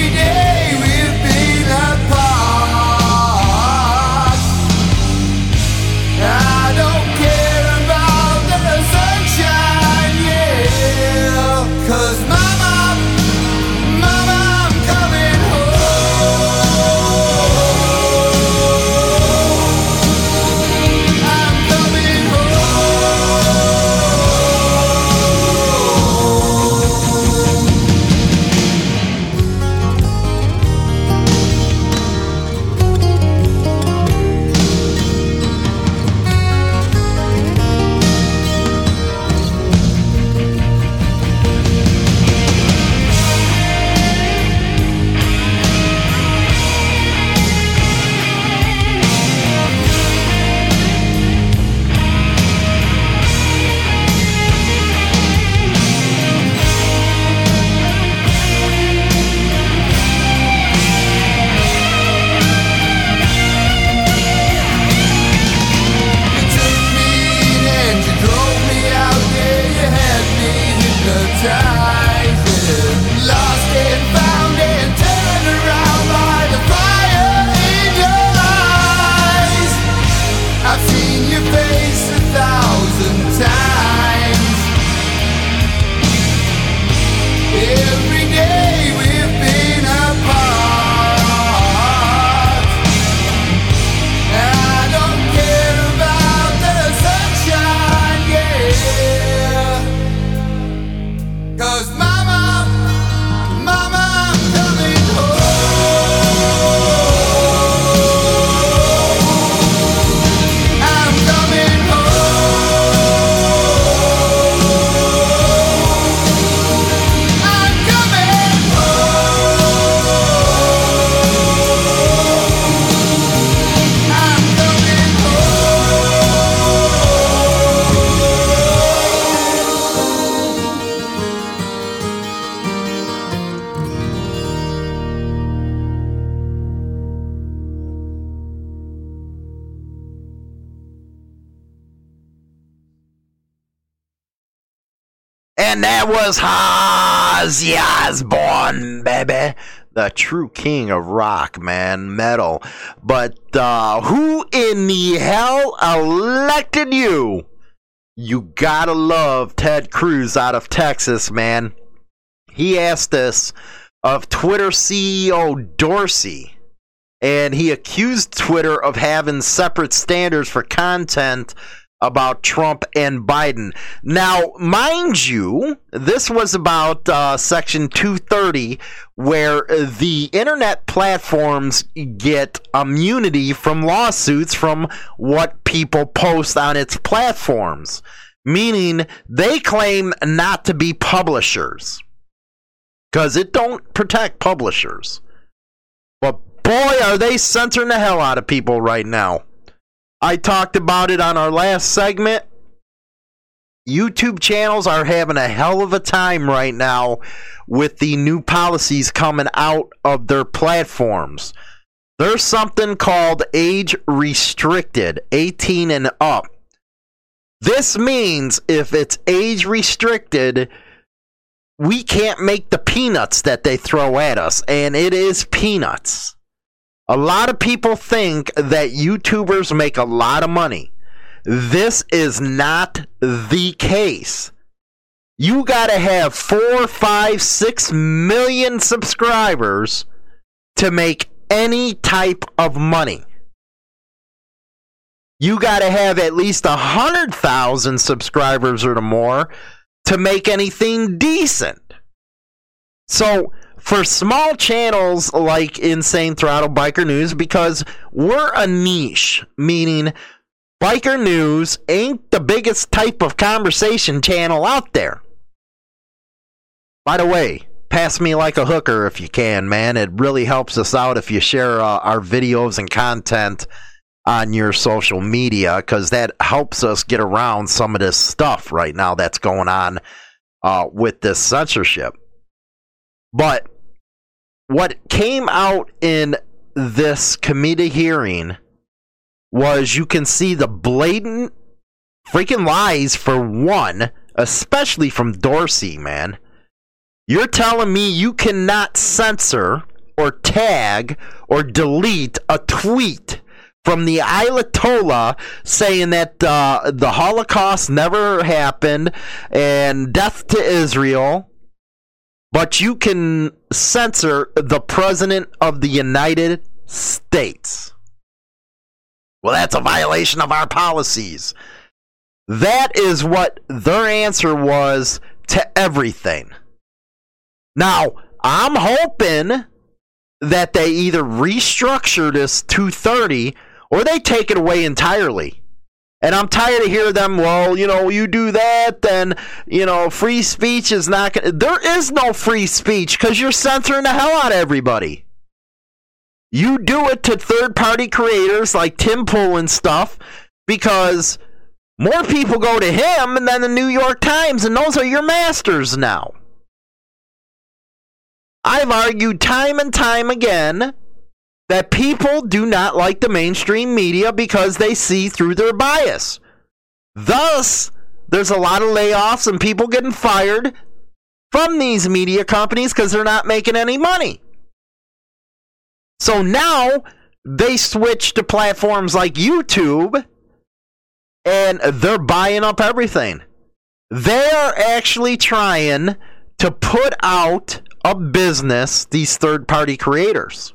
And that was Ozzy Osbourne, baby. The true king of rock, man, metal. But uh, who in the hell elected you? You gotta love Ted Cruz out of Texas, man. He asked this of Twitter C E O Dorsey, and he accused Twitter of having separate standards for content about Trump and Biden. Now, mind you, this was about uh, Section two thirty, where the internet platforms get immunity from lawsuits from what people post on its platforms, meaning they claim not to be publishers, because it don't protect publishers. But boy, are they censoring the hell out of people right now. I talked about it on our last segment. YouTube channels are having a hell of a time right now with the new policies coming out of their platforms. There's something called age restricted, eighteen and up. This means if it's age restricted, we can't make the peanuts that they throw at us, and it is peanuts. A lot of people think that YouTubers make a lot of money. This is not the case. You gotta have four, five, six million subscribers to make any type of money. You gotta have at least a hundred thousand subscribers or more to make anything decent. So, for small channels like Insane Throttle Biker News, because we're a niche, meaning biker news ain't the biggest type of conversation channel out there. By the way, pass me like a hooker if you can, man. It really helps us out if you share uh, our videos and content on your social media, because that helps us get around some of this stuff right now that's going on uh, with this censorship. But what came out in this committee hearing was, you can see the blatant freaking lies, for one, especially from Dorsey, man. You're telling me you cannot censor or tag or delete a tweet from the Ayatollah saying that uh, the Holocaust never happened and death to Israel, but you can censor the President of the United States? Well, that's a violation of our policies. That is what their answer was to everything. Now, I'm hoping that they either restructure this two thirty or they take it away entirely. And I'm tired of hearing them, well, you know, you do that, then, you know, free speech is not going to... There is no free speech, because you're censoring the hell out of everybody. You do it to third-party creators like Tim Pool and stuff, because more people go to him than the New York Times, and those are your masters now. I've argued time and time again that people do not like the mainstream media because they see through their bias. Thus, there's a lot of layoffs and people getting fired from these media companies because they're not making any money. So now they switch to platforms like YouTube, and they're buying up everything. They're actually trying to put out of business these third-party creators.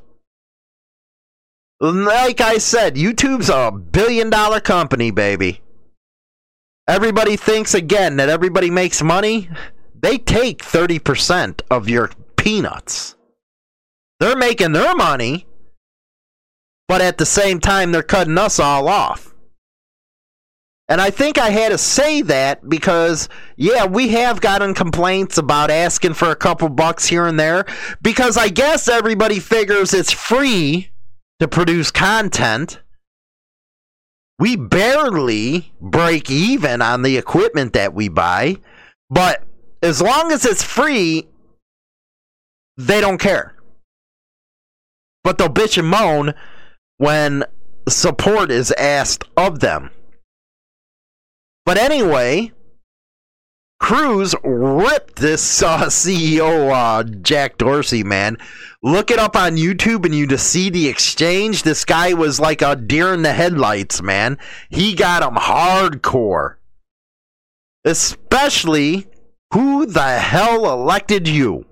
Like I said, YouTube's a billion-dollar company, baby. Everybody thinks, again, that everybody makes money. They take thirty percent of your peanuts. They're making their money, but at the same time, they're cutting us all off. And I think I had to say that because, yeah, we have gotten complaints about asking for a couple bucks here and there, because I guess everybody figures it's free to produce content. We barely break even on the equipment that we buy, but as long as it's free, they don't care. But they'll bitch and moan when support is asked of them. But anyway, Cruz ripped this uh, C E O, uh, Jack Dorsey, man. Look it up on YouTube and you just see the exchange. This guy was like a deer in the headlights, man. He got him hardcore. Especially, who the hell elected you?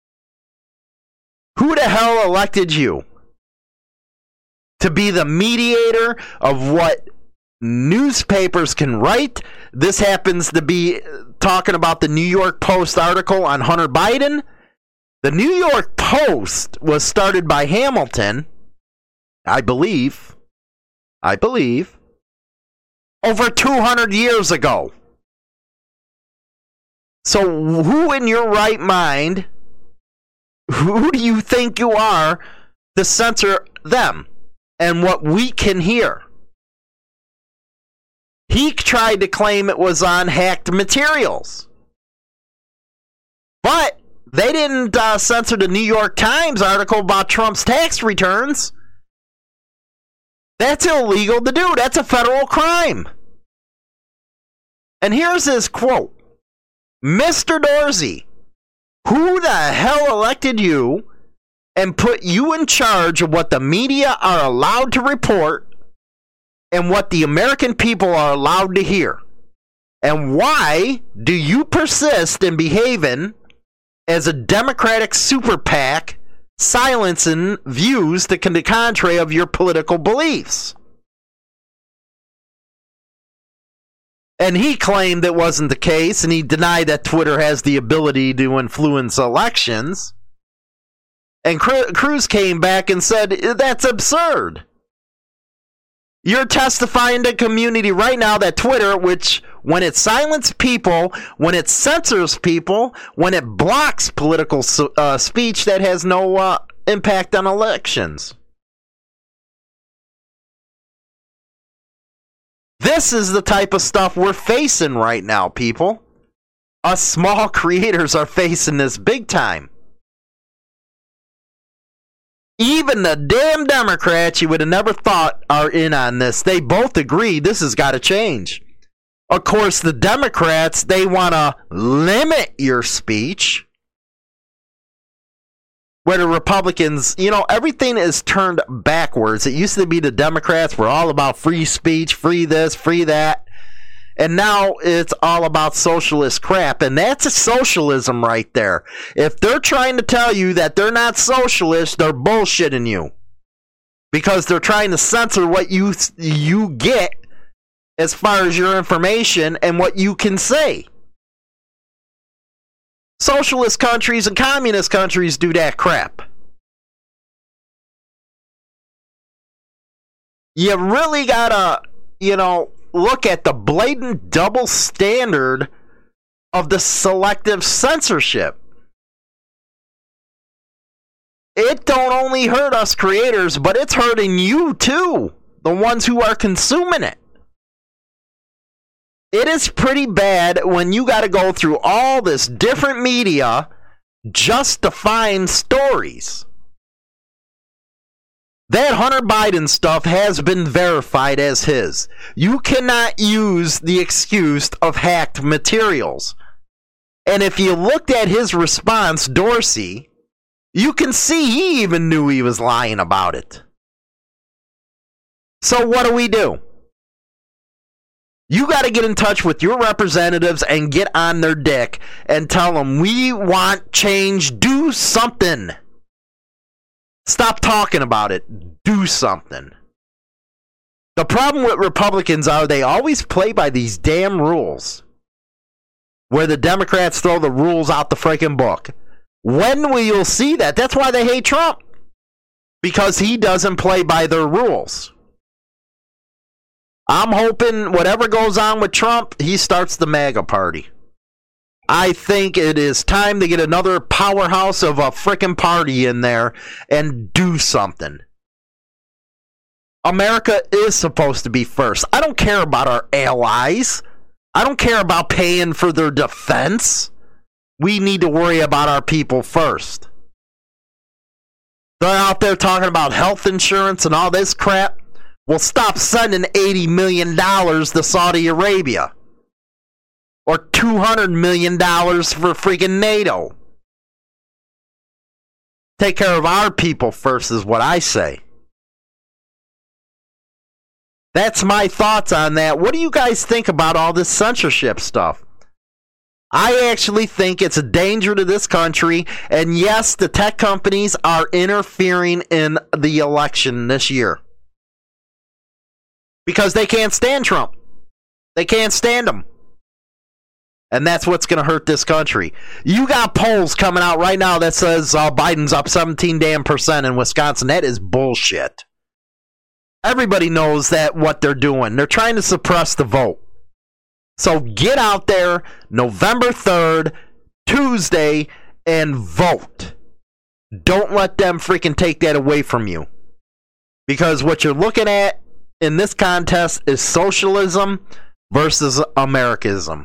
Who the hell elected you to be the mediator of what newspapers can write? This happens to be talking about the New York Post article on Hunter Biden. The New York Post was started by Hamilton, I believe, I believe, over two hundred years ago. So who in your right mind, who do you think you are to censor them and what we can hear? He tried to claim it was on hacked materials. But they didn't uh, censor the New York Times article about Trump's tax returns. That's illegal to do. That's a federal crime. And here's his quote. Mister Dorsey, who the hell elected you and put you in charge of what the media are allowed to report and what the American people are allowed to hear? And why do you persist in behaving as a Democratic super PAC, silencing views to the contrary of your political beliefs? And he claimed it wasn't the case, and he denied that Twitter has the ability to influence elections. And Cruz came back and said, that's absurd. You're testifying to community right now that Twitter, which when it silences people, when it censors people, when it blocks political uh, speech, that has no uh, impact on elections. This is the type of stuff we're facing right now, people. Us small creators are facing this big time. Even the damn Democrats, you would have never thought, are in on this. They both agree this has got to change. Of course, the Democrats, they want to limit your speech. Where the Republicans, you know, everything is turned backwards. It used to be the Democrats were all about free speech, free this, free that. And now it's all about socialist crap. And that's a socialism right there. If they're trying to tell you that they're not socialist, they're bullshitting you. Because they're trying to censor what you you get as far as your information and what you can say. Socialist countries and communist countries do that crap. You really gotta, you know, look at the blatant double standard of the selective censorship. It don't only hurt us creators, but it's hurting you too, the ones who are consuming it. It is pretty bad when you got to go through all this different media just to find stories. That Hunter Biden stuff has been verified as his. You cannot use the excuse of hacked materials. And if you looked at his response, Dorsey, you can see he even knew he was lying about it. So what do we do? You got to get in touch with your representatives and get on their dick and tell them we want change. Do something. Stop talking about it. Do something. The problem with Republicans are they always play by these damn rules. Where the Democrats throw the rules out the freaking book. When will you see that? That's why they hate Trump. Because he doesn't play by their rules. I'm hoping whatever goes on with Trump, he starts the MAGA party. I think it is time to get another powerhouse of a frickin' party in there and do something. America is supposed to be first. I don't care about our allies. I don't care about paying for their defense. We need to worry about our people first. They're out there talking about health insurance and all this crap. Well, stop sending eighty million dollars to Saudi Arabia. Or two hundred million dollars for freaking NATO. Take care of our people first is what I say. That's my thoughts on that. What do you guys think about all this censorship stuff? I actually think it's a danger to this country. And yes, the tech companies are interfering in the election this year. Because they can't stand Trump. They can't stand him. And that's what's going to hurt this country. You got polls coming out right now that says uh, Biden's up seventeen damn percent in Wisconsin. That is bullshit. Everybody knows that what they're doing. They're trying to suppress the vote. So get out there November third, Tuesday, and vote. Don't let them freaking take that away from you. Because what you're looking at in this contest is socialism versus Americanism.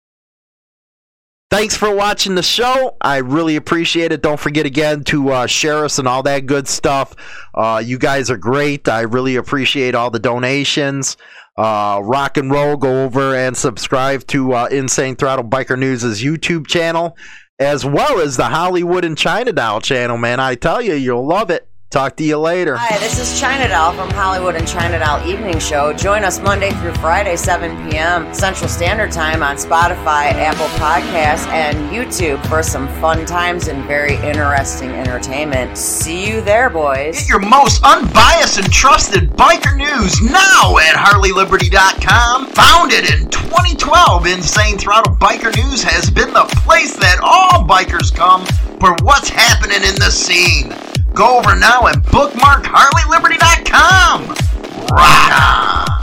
Thanks for watching the show. I really appreciate it. Don't forget again to uh, share us and all that good stuff. Uh, you guys are great. I really appreciate all the donations. Uh, rock and roll. Go over and subscribe to uh, Insane Throttle Biker News' YouTube channel, as well as the Hollywood and China Doll channel, man. I tell you, you'll love it. Talk to you later. Hi, this is China Doll from Hollywood and China Doll Evening Show. Join us Monday through Friday, seven p.m. Central Standard Time on Spotify, Apple Podcasts, and YouTube for some fun times and very interesting entertainment. See you there, boys. Get your most unbiased and trusted biker news now at Harley Liberty dot com. Founded in twenty twelve, Insane Throttle Biker News has been the place that all bikers come for what's happening in the scene. Go over now and bookmark Harley Liberty dot com. Rock on!